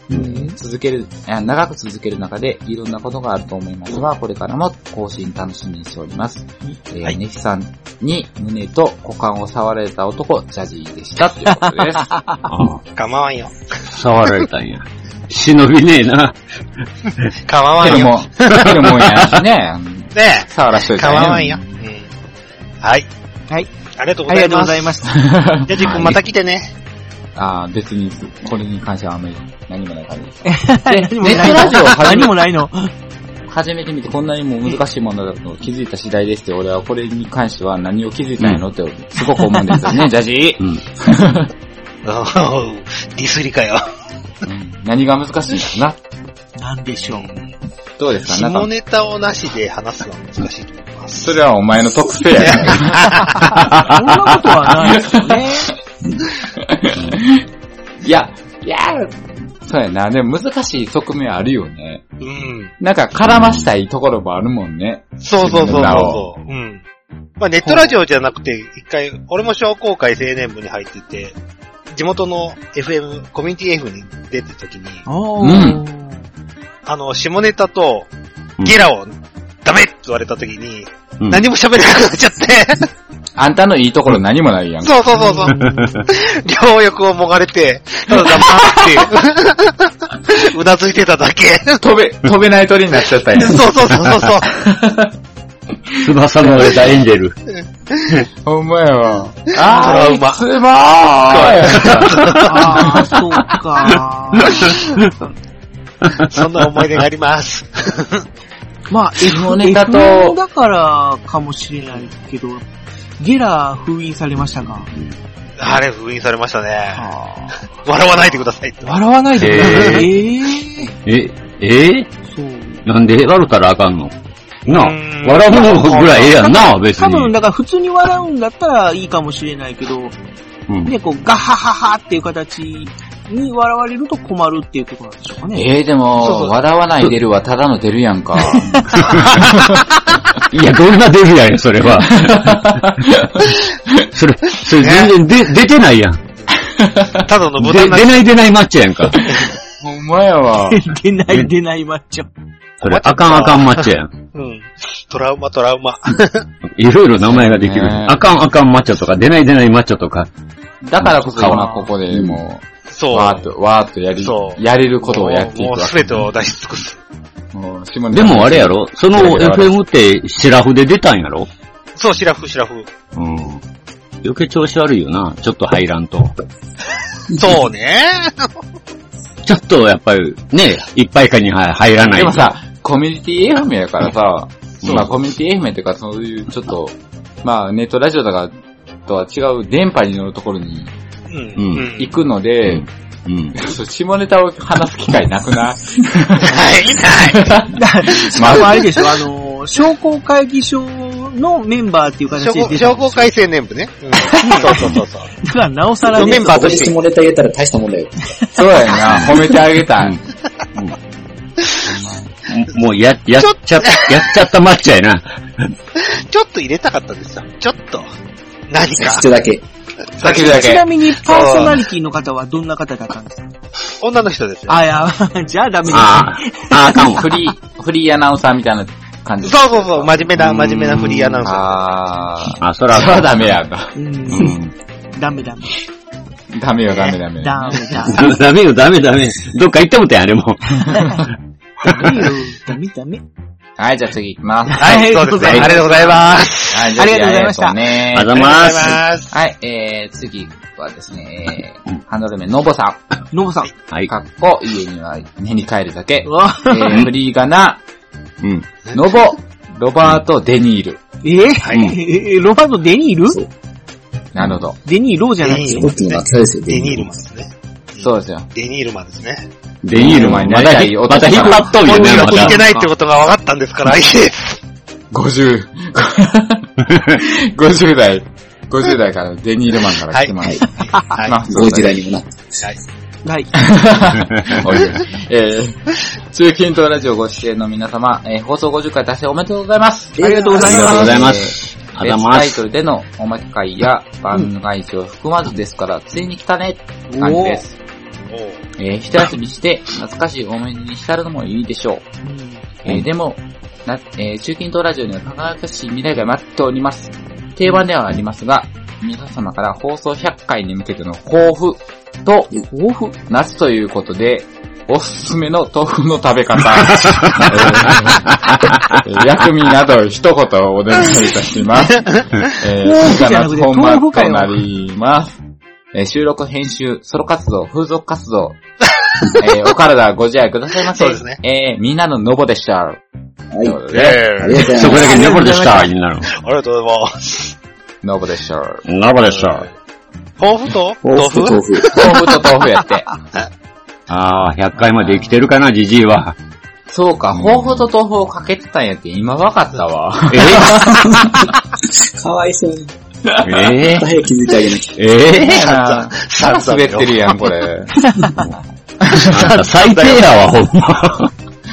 長く続ける中でいろんなことがあると思いますが、これからも更新楽しみにしております。ネヒさんに胸と股間を触られた男、ジャジーでしたということです。 構わんよ。 触られたんや。忍びねえな。 構わんよ。 来るもんやしね。 ねえ。 触らしといた構わんよ。はい。 はい。 ありがとうございます。ありがとうございました。ジャジー君また来てね。 別に、これに関してはあんまり何もない感じです。で、ネットラジオ何もないの初めて見てこんなにも難しいものだと気づいた次第ですって、俺はこれに関しては何を気づいたんやのってすごく思うんですよね、ジャジー。 ディスりかよ。 何が難しいんだな。なんでしょう。 どうですか？ 下ネタをなしで話すのは難しいと思います。 それはお前の特性やから。 そんなことはないですよね。 いや、そうやな。でも難しい側面あるよね。なんか絡ましたいところもあるもんね。 そう。まあネットラジオじゃなくて、一回、俺も商工会青年部に入ってて、地元の FM、コミュニティ F に出てた時に、下ネタとゲラをダメって言われた時に、何も喋れなくなっちゃって。 あんたのいいところ何もないやん。 そう。両翼をもがれて、ただ黙って、うなずいてただけ。 飛べない鳥になっちゃったやん。 そう。 翼の上たエンジェル。 ほんまやわ。 トラウマ。 そうか。 そんな思い出があります。 まあ、F ネタと、だからかもしれないけど、ゲラ封印されましたが。 あれ封印されましたね。笑わないでくださいって。 笑わないでください。 そう。なんで笑ったらあかんのなあ、笑うのぐらいええやんな、別に。 多分、だから普通に笑うんだったらいいかもしれないけど、ね、こう、ガハハハっていう形に笑われると困るっていうところなんでしょうかね。 でも、笑わない出るはただの出るやんか。 いや、どんな出るやん、それは。それ全然出てないやん。 ただの豚出ないマッチョやんか。 ほんまやわ。 出ないマッチョ。 それ、あかんマッチョやん。 トラウマ。 いろいろ名前ができる。あかんマッチョとか、出ないマッチョとか。 だからこそ今ここでもう、わーっとやれることをやっていくわけ。 もうすべてを出し尽くす。 でもあれやろその FM ってシラフで出たんやろそう、シラフ。 余計調子悪いよな。ちょっと入らんと。 そうね。 ちょっとやっぱりね、いっぱいかに入らない。 でもさ、コミュニティ FM やからさ、まあコミュニティ FM っていうかそういうちょっと、まあネットラジオとかとは違う電波に乗るところに行くので、下ネタを話す機会なくない？ない。 まああれでしょ、商工会議所のメンバーっていう形で出た。 商工会青年部ね。そう。 だからなおさらメンバーとして下ネタ言ったら大したもんだよ。 そうやな、褒めてあげたい。 もうやっちゃったマッチョやな。 ちょっと入れたかったんですよ。ちょっと。何か。 一だけ。 ちなみにパーソナリティの方はどんな方だったんですか？ 女の人ですよ。 じゃあダメです。 あかんわ。フリーアナウンサーみたいな感じ。 そう。真面目なフリーアナウンサー。そらダメやんか。 ダメ。 ダメよ。 ダメ。どっか行ってもたやん、あれも。 ダメ。 はい、じゃあ次行きます。 はい、そうですね。ありがとうございます。 はい、ありがとうございました。 ありがとうございます。 はい、次はですね、ハンドル名、のぼさん。 はい。 かっこ、家には寝に帰るだけ。フリーガナ、のぼ、ロバート・デニール。 ロバート・デニール？ なるほど。 デニーローじゃなくて。 デニールマンですね。 そうですよ。 デニールマンですね。 デニールマンになりたい男。また引っ張っとるよね、 また。聞いてないってことが分かったんですから、いいです。 50代からデニールマンから来てます。 はい。まあ、ご時代にもなってます。 はい。 中近東ラジオご出演の皆様、放送50回達成おめでとうございます。 ありがとうございます。 ありがとうございます。 別タイトルでのおまけ会や番外地を含まずですから、ついに来たねって感じです。 一休みして懐かしい思い出に浸るのもいいでしょう。でも、中近東ラジオには輝かしい未来が待っております。定番ではありますが、皆様から放送100回に向けての抱負と、夏ということで、おすすめの豆腐の食べ方、薬味など一言お願いいたします。夏本番となります。収録、編集、ソロ活動、風俗活動、お体ご自愛くださいませ。 そうですね。 みんなのノボでした。はい。 そこだけノボでした。みんなの。 ありがとうございます。 ノボでした。 ノボでした。 豆腐と豆腐豆腐と豆腐やって。 ああ、100回まで生きてるかな、ジジイは。 そうか、豆腐と豆腐をかけてたんやって今わかったわ。 かわいそうに。早く気づいてあげなきゃ。腹滑ってるやん、これ。 最低やわ、ほんま。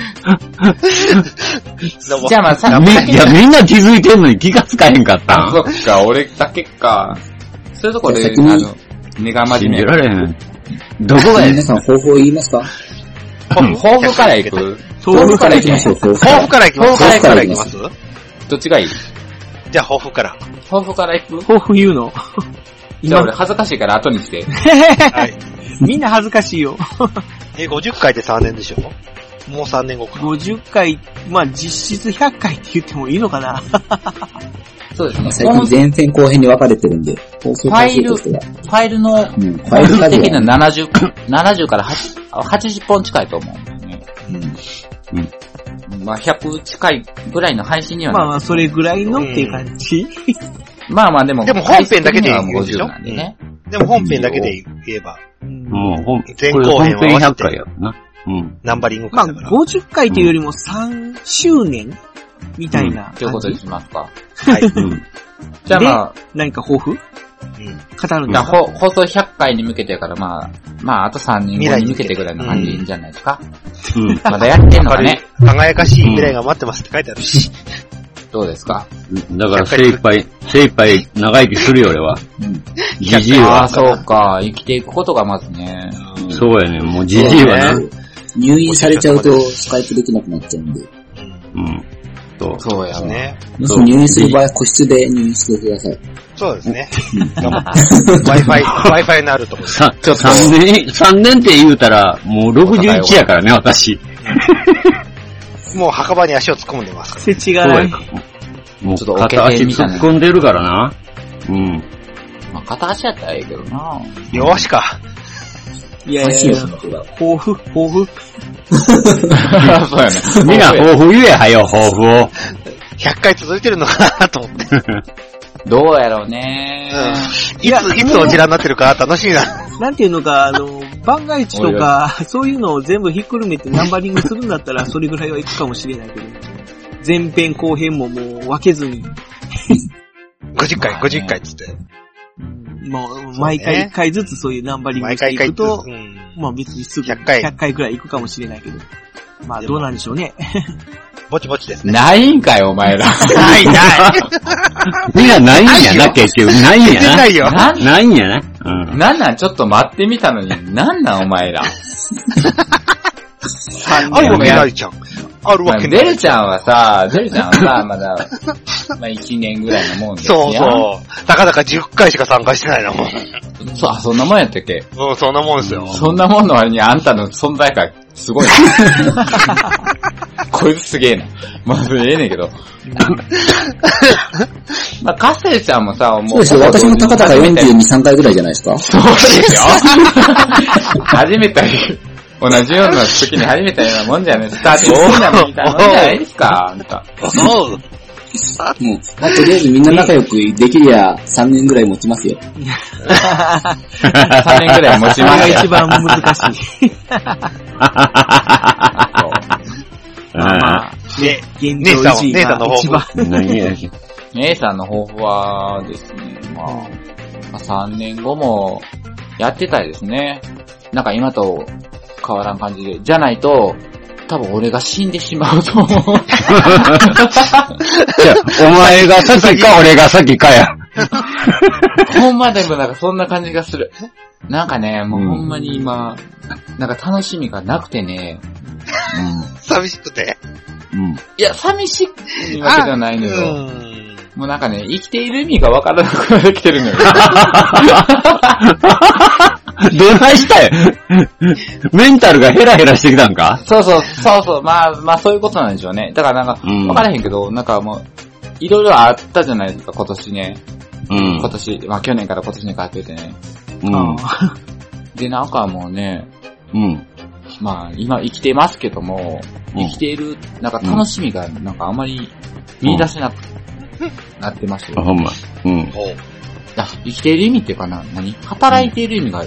じゃあまあいや、みんな気づいてんのに気がつかへんかったん。 そっか、俺だけか。そういうとこで、根が真面目。 信じられへん。どこが皆さん方法言いますか？ 抱負から行く？ 抱負から行きましょう。 抱負から行きます。抱負から行きます。 どっちがいい？ じゃあ抱負から。 抱負から行く？ 抱負言うの？ じゃあ俺恥ずかしいから後にして。 はい。みんな恥ずかしいよ。 50回で3年でしょ？もう3年後か。 50回、まあ実質100回って言ってもいいのかな？ そうですね。 最近前編後編に分かれてるんで、 ファイルの、ファイル的な70から80本近いと思うんだよね。まあ100近いぐらいの配信にはまあそれぐらいのっていう感じ。 まあでも本編だけで言うでしょ？ でも本編だけで言えば。 前後編は合わせて100回やな。 ナンバリングか。 まあ50回というよりも3周年みたいな感じ。 ということにしますか。 はい。 じゃあまあ、何か抱負？語るんだ。 放送100回に向けてからまああと3年後に向けてぐらいの感じじゃないですか。まだやってんのかね。 輝かしい未来が待ってますって書いてあるし。 どうですか？ だから精一杯長生きするよ俺は。ジジイは。 そうか、生きていくことがまずね。 そうやね、もうジジイはな。 入院されちゃうとスカイプできなくなっちゃうんで。 そうやね。 もし入院する場合は個室で入院してください。 そうですね。Wi-Fi になるところ。 3年って言うたら、もう61やからね、私。 もう墓場に足を突っ込んでます。 せちがない。 もう片足突っ込んでるからな。 まあ片足やったらええけどな。 両足か。 いや、抱負そうやね。 みんな抱負言えはよ、抱負を。 100回続いてるのかなと思って。 どうやろうね。 いつおちらになってるか楽しみだ。 なんていうのか、番外地とか、そういうのを全部ひっくるめてナンバリングするんだったら、それぐらいはいくかもしれないけど、前編後編ももう分けずに。 50回っつって。 もう、毎回1回ずつそういうナンバリングしていくと、まあ別にすぐ100回くらいいくかもしれないけど。まあどうなんでしょうね。 ぼちぼちですね。 ないんかい、お前ら。 ない。 みんなないんやな、結局。ないんやな。 ないよ。 ないんやな。 なんなん、ちょっと待ってみたのに、なんなん、お前ら。 あるわけないじゃん。あるわけない。 デルちゃんはさ、まだ、1年ぐらいのもんですよ。 そう。たかだか10回しか参加してないのもん。 そんなもんやったっけ？ そんなもんですよ。 そんなもんの割にあんたの存在感、すごいな。こいつすげえな。まずええねんけど。まあ、カッセルちゃんもさ、もう。 そうですよ。私もたかだか42、3回ぐらいじゃないですか。 そうですよ。初めて、同じような時に初めてようなもんじゃないですか。スターティングみたいなもんじゃないですか、あんた。 そう。 もう、とりあえずみんな仲良くできりゃ3年ぐらい持ちますよ。 3年ぐらい持ちますよ。 一番難しい。まあ、現状維持が一番。 姉さんの抱負はですね、まあ、3年後もやってたいですね。なんか今と変わらん感じで。じゃないと、多分俺が死んでしまうと思う。 お前が先か俺が先かや。 ほんまでもなんかそんな感じがする。 なんかね、もうほんまに今、なんか楽しみがなくてね。 寂しくて。 いや、寂しいわけじゃないのよ。もうなんかね、生きている意味がわからなくなってきてるのよ。 どないしたよ。メンタルがヘラヘラしてきたんか？ そう。まあそういうことなんでしょうね。だからなんか、わからへんけど、なんかもう、いろいろあったじゃないですか、今年ね。今年、まあ去年から今年に変わっててね。で、なんかもうね、まあ今生きてますけども、生きている、なんか楽しみがなんかあまり見出せなくなってましたよ。 ほんま。 生きている意味っていうかな、働いている意味がある。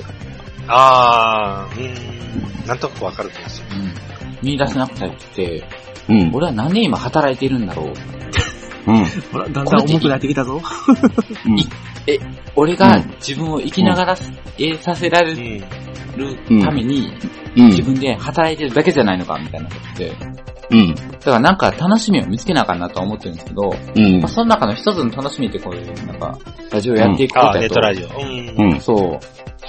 なんとなくわかる気がする。 見出せなくて、俺は何年今働いているんだろう。 ほら、だんだん重くなってきたぞ。 俺が自分を生きながらさせられるために、自分で働いてるだけじゃないのか、みたいなことで。だからなんか楽しみを見つけなあかんなとは思ってるんですけど、まあ、その中の一つの楽しみってこういう、なんか、ラジオやっていくことだと。 ネットラジオ。 そう。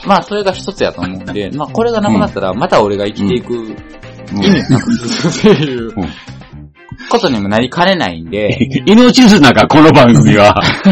まあ、それが一つやと思うんで、まあ、これがなくなったら、また俺が生きていく意味なくするっていうことにもなりかねないんで。 命綱か、この番組は。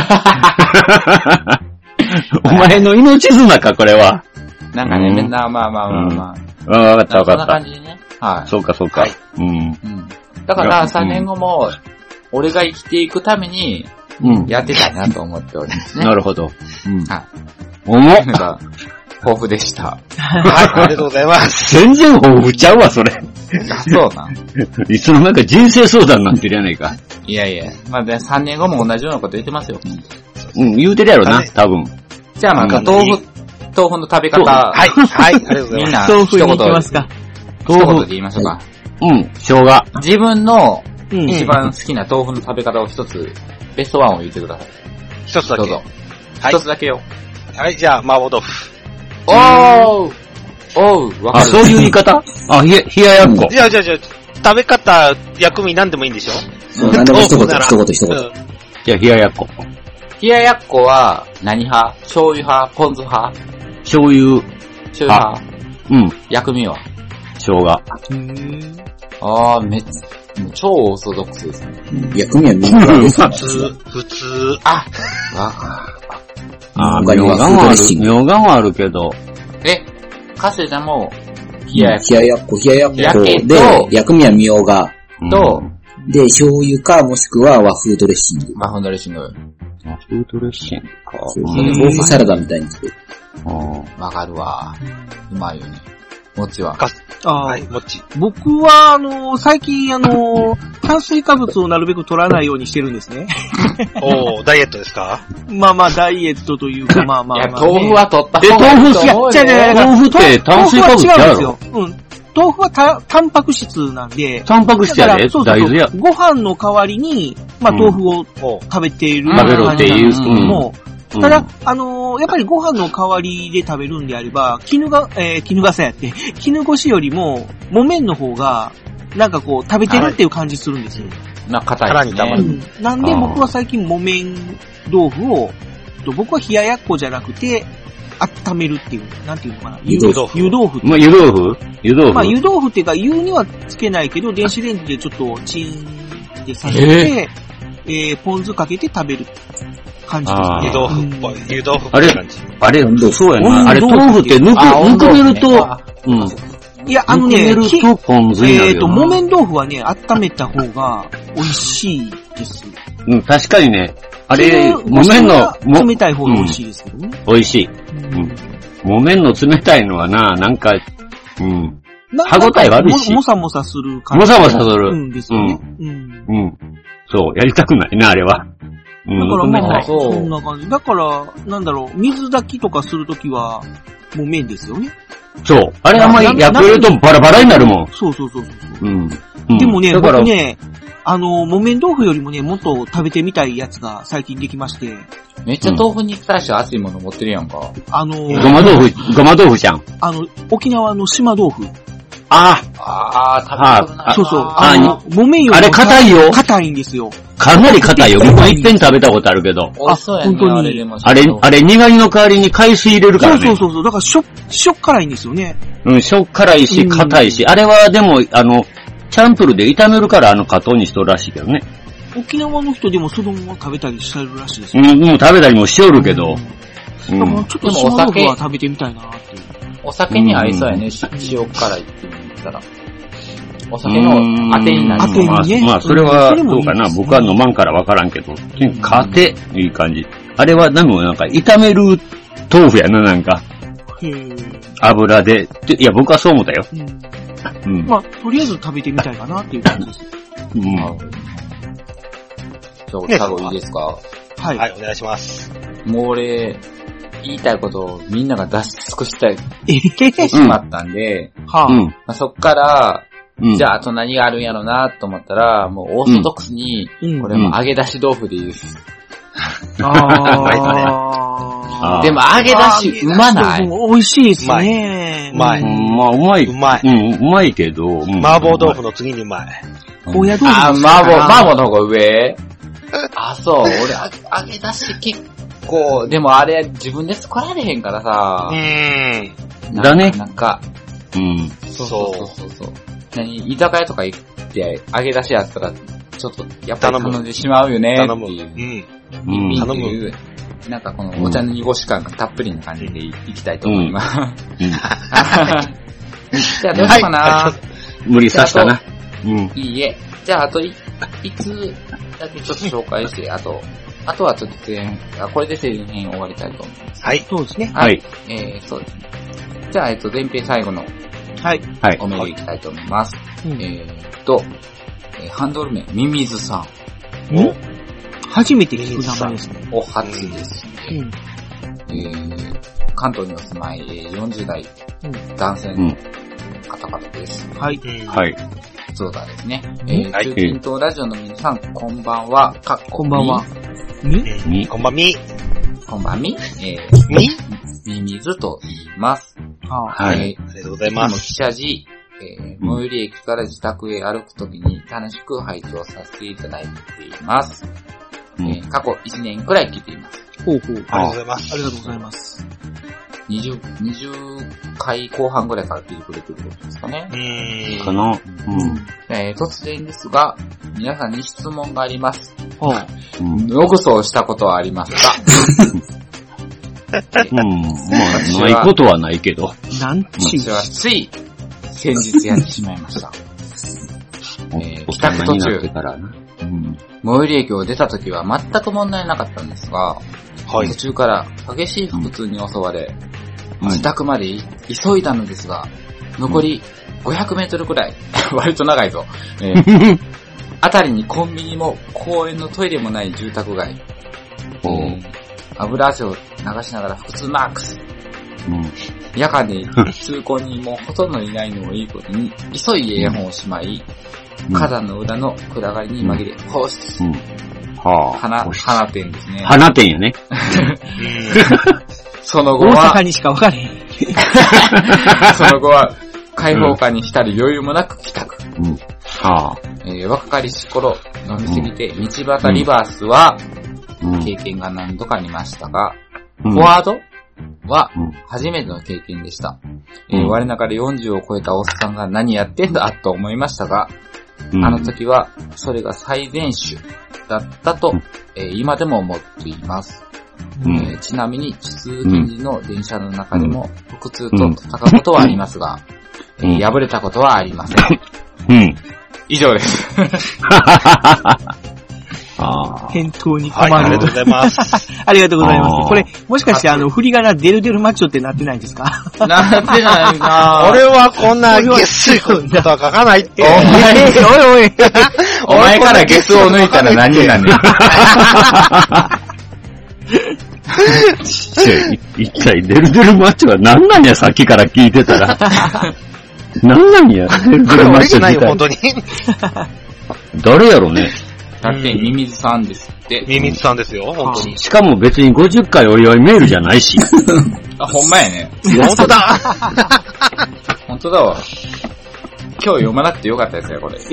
お前の命綱か、これは。 なんかね、みんな、まあ。 わかった。 そんな感じでね。はい。 そうか。 だから3年後も、俺が生きていくために、やってたいなと思っておりますね。 なるほど。 はい。 なんか、豊富でした。 はい、ありがとうございます。 全然豊富ちゃうわ、それ。 そうな。 いつの間にか人生相談になってるやないか。 いや。まあ、3年後も同じようなこと言ってますよ。 言うてるやろな、多分。 じゃあまた豆腐の食べ方。 はい、ありがとうございます。 みんな、 豆腐に行きますか。 一言で言いましょうか。 生姜。 自分の一番好きな豆腐の食べ方を一つ、ベストワンを言ってください。 一つだけ。 どうぞ。一つだけよ。 はい、じゃあ、麻婆豆腐。 わかる。 そういう言い方？冷ややっこ。 じゃあ、食べ方、薬味何でもいいんでしょ？ そう、何でも一言。じゃあ、冷ややっこ。 冷ややっこは何派？醤油派？ポン酢派？ 醤油派。薬味は？ 生姜。 超オーソドックスですね。 薬味はみんなですね。 普通。 みょうがはあるけど。 カセダも、 冷ややっこで、薬味はみょうが。で、醤油か、もしくは和風ドレッシング。 和風ドレッシングか。 そうですね。豆腐サラダみたいに作る。 わかるわ。うまいよね。もちは。 はい、もち。 僕は、最近、炭水化物をなるべく取らないようにしてるんですね。 ダイエットですか？ まあ、ダイエットというか、まあ。 豆腐は取った方がいいと思うよ。 豆腐って炭水化物ちゃうの？ 豆腐はタンパク質なんで。 タンパク質やで、大豆や。 ご飯の代わりに、まあ、豆腐を食べている感じなんですけども、ただ、やっぱりご飯の代わりで食べるんであれば、絹ごしよりも、木綿の方が、なんかこう、食べてるっていう感じするんですよ。 硬いですね。 なんで僕は最近木綿豆腐を、僕は冷ややっこじゃなくて、温めるっていう、なんていうのかな。湯豆腐。 まあ、湯豆腐まあ、湯豆腐っていうか、湯にはつけないけど、電子レンジでちょっとチンでさせて、ポン酢かけて食べる感じですね。 湯豆腐っぽい感じ。 あれ、そうやな。あれ、豆腐ってぬくめると、 いや、木綿豆腐はね、温めた方が美味しいです。 確かにね。あれ、木綿の、 冷たい方が美味しいですけどね。 美味しい。木綿の冷たいのはな、なんか、歯応え悪いし。 もさもさする感じ。 もさもさする。 ですよね。 そう、やりたくないな、あれは。 だからまあ、そんな感じ。だから、なんだろう、水炊きとかするときは、木綿ですよね。 そう。あれあんまり焼くとバラバラになるもん。 そう。でもね、僕ね、木綿豆腐よりもね、もっと食べてみたいやつが最近できまして。 めっちゃ豆腐に対して熱いもの持ってるやんか。 ごま豆腐じゃん。 沖縄の島豆腐。 そうそう。木綿よりあれ硬いよ。 硬いんですよ。 かなり硬いよ。僕も一遍食べたことあるけど。 本当に。 あれ、苦味の代わりに海水入れるからね。 そう。だからしょっ辛いんですよね。 しょっ辛いし、硬いし。あれはでも、チャンプルで炒めるから加糖にしとるらしいけどね。 沖縄の人でもそのまま食べたりしてるらしいですよ。 もう食べたりもしおるけど。 ちょっと島豆腐は食べてみたいなっていう。 お酒に合いそうやね、塩辛いって言ったら。お酒の当てになる。 まあ、それはどうかな。僕は飲まんからわからんけど。勝て、いい感じ。あれはでもなんか炒める豆腐やな、なんか。油で。いや、僕はそう思ったよ。 まあ、とりあえず食べてみたいかなっていう感じです。 じゃあ、最後いいですか？ はい、お願いします。 もう俺、言いたいことをみんなが出し尽くしてしまったんで、そっから、じゃああと何があるんやろうなと思ったら、もうオーソドックスに、これも揚げ出し豆腐でいいです。でも揚げ出しうまない？ 美味しいですね。 うまい。 まあうまい。うまいけど。 麻婆豆腐の次にうまい。 高野豆腐。 麻婆の方が上？そう。俺揚げ出し結構、でもあれ自分で作られへんからさ。 だね。 なんか。そう。居酒屋とか行って揚げ出しやったら、ちょっとやっぱり頼んでしまうよねっていう。頼む。なんかこのお茶の濁し感がたっぷりな感じでいきたいと思います。じゃあどうしようかな。 無理させたな。 いいえ。じゃああといつだけちょっと紹介して、あとはちょっとこれで前編終わりたいと思います。 はい。 そうですね。 はい。そうですね。じゃあ前編最後のおメールいきたいと思います。ハンドル名、ミミズさん。 初めて聞く名前ですね。 お初ですね。関東にお住まい、40代男性の方々です。 はい。 そうだですね。中近東ラジオの皆さん、こんばんは。 こんばんは。 こんばんみ。 こんばんみ。ミミズと言います。 ありがとうございます。 いつも汽車時、最寄り駅から自宅へ歩くときに楽しく拝聴させていただいています。過去1年くらい聞いています。 ほうほう。 ありがとうございます。 ありがとうございます。 20回後半ぐらいから聞いてくれてることですかね。 かな。 突然ですが、皆さんに質問があります。ログソをしたことはありますか？ まあ、ないことはないけど。 私はつい先日やってしまいました。帰宅途中、最寄り駅を出た時は全く問題なかったんですが、途中から激しい腹痛に襲われ、自宅まで急いだのですが、残り500メートルくらい、割と長いぞ。あたりにコンビニも公園のトイレもない住宅街。油汗を流しながら腹痛マックス。夜間で通行にもほとんどいないのをいいことに、急いでイヤホンをしまい、花壇の裏の暗がりに紛れ、放出。花店ですね。 花店よね。 その後は、 大阪にしか分かれへん。 その後は、開放感に浸る余裕もなく帰宅。若かりし頃、飲みすぎて、道端リバースは、経験が何度かありましたが、フォワードは初めての経験でした。我ながら40を超えたおっさんが何やってんだと思いましたが、あの時はそれが最善手だったと、今でも思っています。ちなみに通勤時の電車の中でも腹痛と戦うことはありますが、破れたことはありません。以上です。 返答に困る。 ありがとうございます。 ありがとうございます。これ、もしかして振り仮名デルデルマッチョってなってないんですか？ なってないなぁ。 俺はこんなゲスいことは書かないって。 おい。 お前からゲスを抜いたら何になんねん。 一体デルデルマッチョは何なんや、さっきから聞いてたら。何なんや、デルデルマッチョ自体。 俺じゃないよ、本当に。 誰やろね。 だって、ミミズさんですって。 ミミズさんですよ、本当に。 しかも別に50回お祝いメールじゃないし。 ほんまやね。 本当だ。 本当だわ。 今日読まなくてよかったですよ、これ。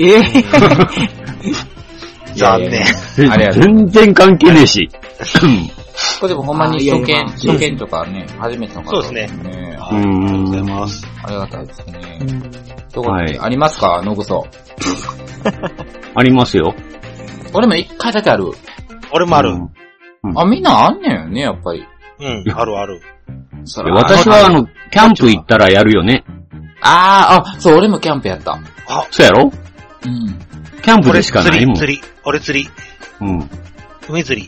残念。 全然関係ねえし。 これでもほんまに初見とかね、初めての方、 そうですね。 ありがとうございます。ありがたいですね。ありますか、のぐそ。 ありますよ。 俺も一回だけある。 俺もある。 あ、みんなあんねんよね、やっぱり。 あるある。 私はキャンプ行ったらやるよね。 そう、俺もキャンプやった。 そうやろ？キャンプでしかないもん。 俺釣り。海釣り。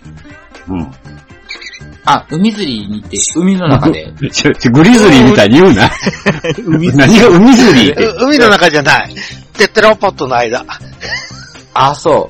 海釣りに行って、海の中で。 グリズリーみたいに言うな。何が海釣りって。 海の中じゃない。テトラポットの間。 そう。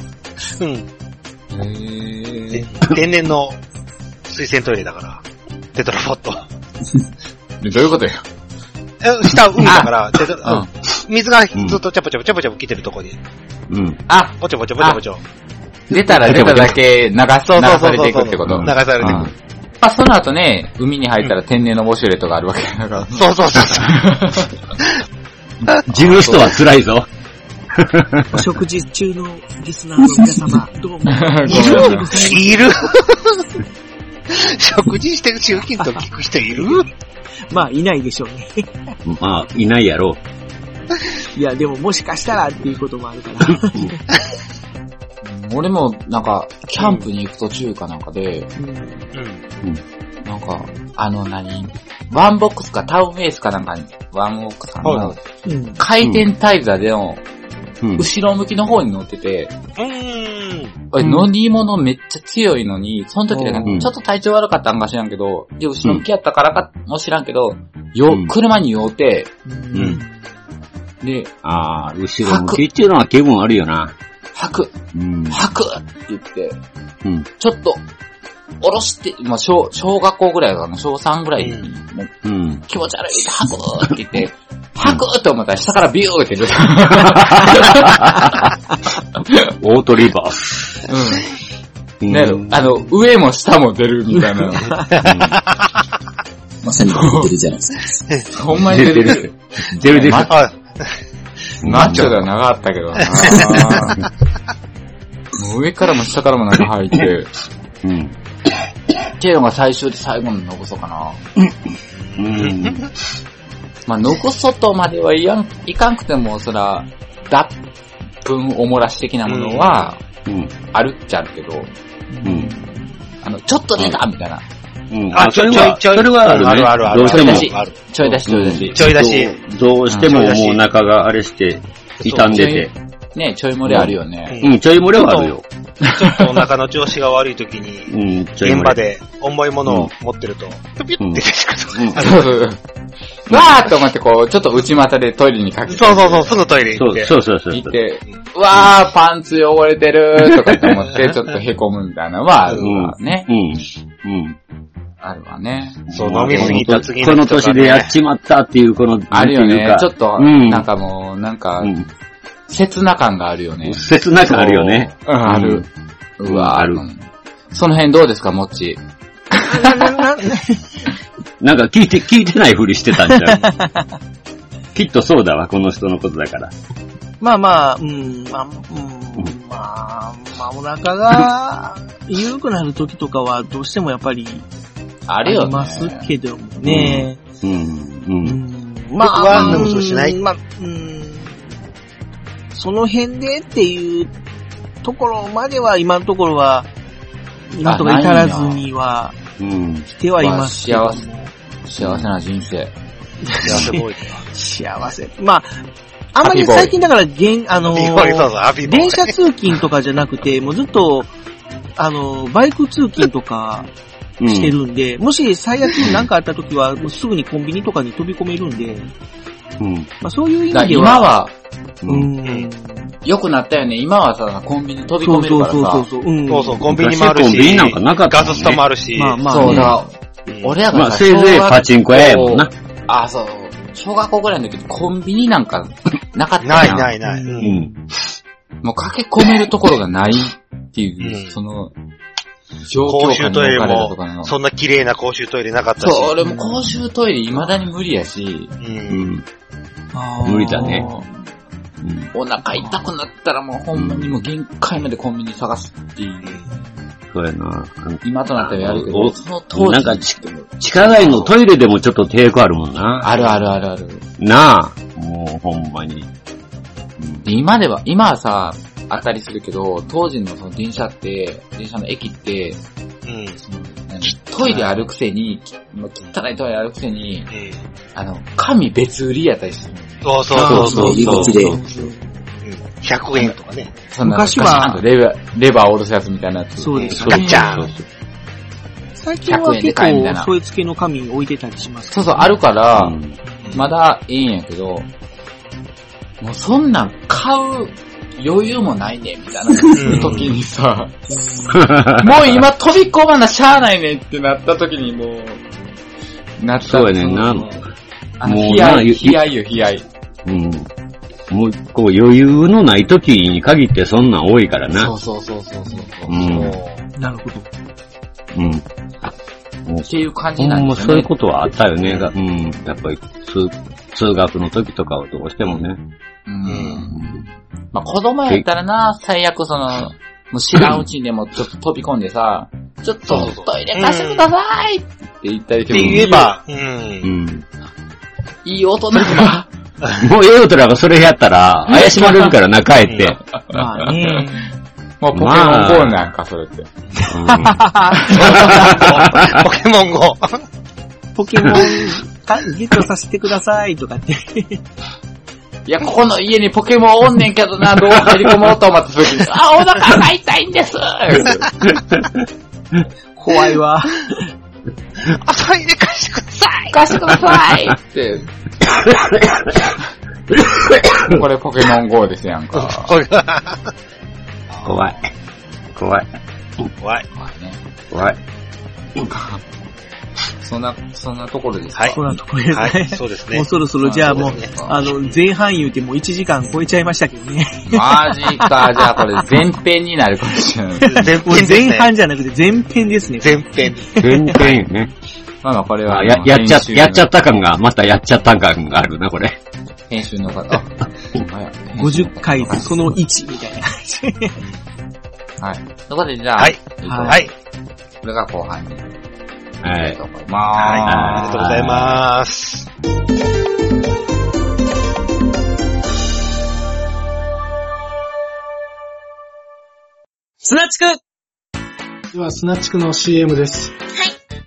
天然の水洗トイレだから。テトラポット。 どういうことよ。 下海だから、水がずっとチャポチャポ来てるとこに。ポチョポチョポチョポチョ。 出ただけ流されていくってこと？ 流されていく。 その後ね、海に入ったら天然のウォシュレットがあるわけだから。 そう。 地主とは辛いぞ。 お食事中のリスナーの皆様、どうも。 いる食事してる中近と聞く人いる？ まあ、いないでしょうね。 まあ、いないやろう。いや、でももしかしたらっていうこともあるから。 俺も、なんか、キャンプに行く途中かなんかで、なんか、ワンボックスかタウンフェイスかなんかに、ワンボックスかな、回転タイザーでの、後ろ向きの方に乗ってて、乗り物めっちゃ強いのに、その時でちょっと体調悪かったんか知らんけど、後ろ向きやったからかも知らんけど、車に酔うて、で、 後ろ向きっていうのは気分あるよな。 吐くって言って、ちょっと、下ろして、小学校ぐらいかな、小3ぐらいに、気持ち悪いって吐くって言って、吐くって思ったら下からビューって出た。 オートリバース。 上も下も出るみたいな。 まさに出てるじゃないですか。 ほんまに出る。 出る。 マッチョではなかったけどなもう上からも下からもなんか入って、っていうのが最初で最後ののこそかな。のこそとまではいかんくても、脱粉おもらし的なものは、あるっちゃあるけど、ちょっと出たみたいな。 それはある。どうしても。 ちょい出し。 どうしてももうお腹があれして、傷んでて。 ね、ちょい漏れあるよね。 ちょい漏れはあるよ。 ちょっとお腹の調子が悪い時に、現場で重いものを持ってると、ピュッて出てくる。 わーっと思ってちょっと内股でトイレにかけて。 そう、すぐトイレ行って。 そう。 行って、わー、パンツ汚れてるとかって思って、ちょっと凹むみたいなのはあるわね。あるわね。 そう、飲みすぎた次のこの年でやっちまったっていう、 あるよね。ちょっと、なんかもう、切な感があるよね。 切な感あるよね。 ある。ある。その辺どうですか、もっち。 なんか聞いてないふりしてたんじゃん。きっとそうだわ、この人のことだから。 お腹が緩くなる時とかはどうしてもやっぱりありますけどもね。 僕は飲むとしない。 その辺でっていうところまでは今のところはなんとか至らずには来てはいますけども。 幸せな人生。 幸せ。あんまり最近だから電車通勤とかじゃなくて、もうずっと、バイク通勤とかしてるんで、もし最悪に何かあった時は、もうすぐにコンビニとかに飛び込めるんで、そういう意味では。 今は、良くなったよね。今はさ、コンビニ飛び込めるからさ。 そう、コンビニもあるし、 コンビニなんかなかったガススタもあるし。 そうだ。俺らがせいぜいパチンコやもんな。 そう。小学校ぐらいの時コンビニなんかなかったやん。 ない。 もう駆け込めるところがないっていう、その、状況公衆トイレも、そんな綺麗な公衆トイレなかったし。 そう、俺も公衆トイレ未だに無理やし。 無理だね。 お腹痛くなったらもうほんまにもう限界までコンビニ探すっていう。 そうやな。 今となってはやるけど、その当時なんか地下街のトイレでもちょっと抵抗あるもんな。 あるあるあるある。 なあ。もうほんまに。 今はさ、あったりするけど、当時のその電車の駅って、トイレあるくせに、汚いトイレあるくせに、紙別売りやったりする。 そう。 入り口で。 100円とかね。 昔は、 レバー下ろすやつみたいなやつ。 そうです。 ガッチャン。 最近は結構、そういう付けの紙置いてたりします。 そう、あるから、まだいいんやけど、もうそんなん買う余裕もないね、みたいな時にさ、もう今飛び込まなしゃあないねってなった時にもう、なったそうやねんな。もう悲哀。 もう、こう余裕のない時に限ってそんなん多いからな。 そう。 なるほど。 っていう感じなんですね。 そういうことはあったよね。やっぱり通学の時とかはどうしてもね。 まあ子供やったらな、最悪もう知らんうちにでもちょっと飛び込んでさ、ちょっとトイレ貸してくださいって言ったりしても言えば、 いい大人が。 もう大人がそれやったら、怪しまれるからな、帰って。 まあね。 もうポケモン GO なんか、それって。 ポケモン GO。 ポケモンゲットさせてくださいとかって。 いや、ここの家にポケモンおんねんけどな、どう入り込もうと思った時に、お腹が痛いんです怖いわ。 トイレ貸してください貸してくださいって。これポケモン GO ですやんか。 怖い。 そんなところですか？ はい。そんなところですね。 はい、そうですね。 もうそろそろじゃあもう、前半言うてもう1時間超えちゃいましたけどね。 マジか、じゃあこれ前編になるかもしれない。 前半じゃなくて前編ですね。 前編ね。 まあこれは。 やっちゃった感が、またやっちゃった感があるな、これ。 編集の方。 50回その1みたいな感じ。 はい。ということでじゃあ、 はい。 これが後半に。 はい。 ありがとうございます。 スナチクでは、スナチクの CM です。 はい。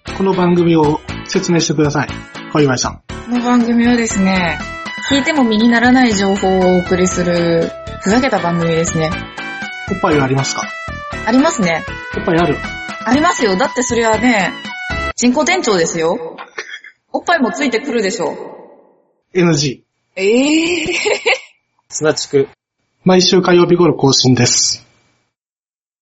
この番組を説明してください。小岩井さん。 この番組はですね、聞いても身にならない情報をお送りする、ふざけた番組ですね。 おっぱいはありますか？ ありますね。 おっぱいある？ ありますよ。だってそれはね、人工店長ですよ。おっぱいもついてくるでしょ。 NG。 スナチク。 毎週火曜日頃更新です。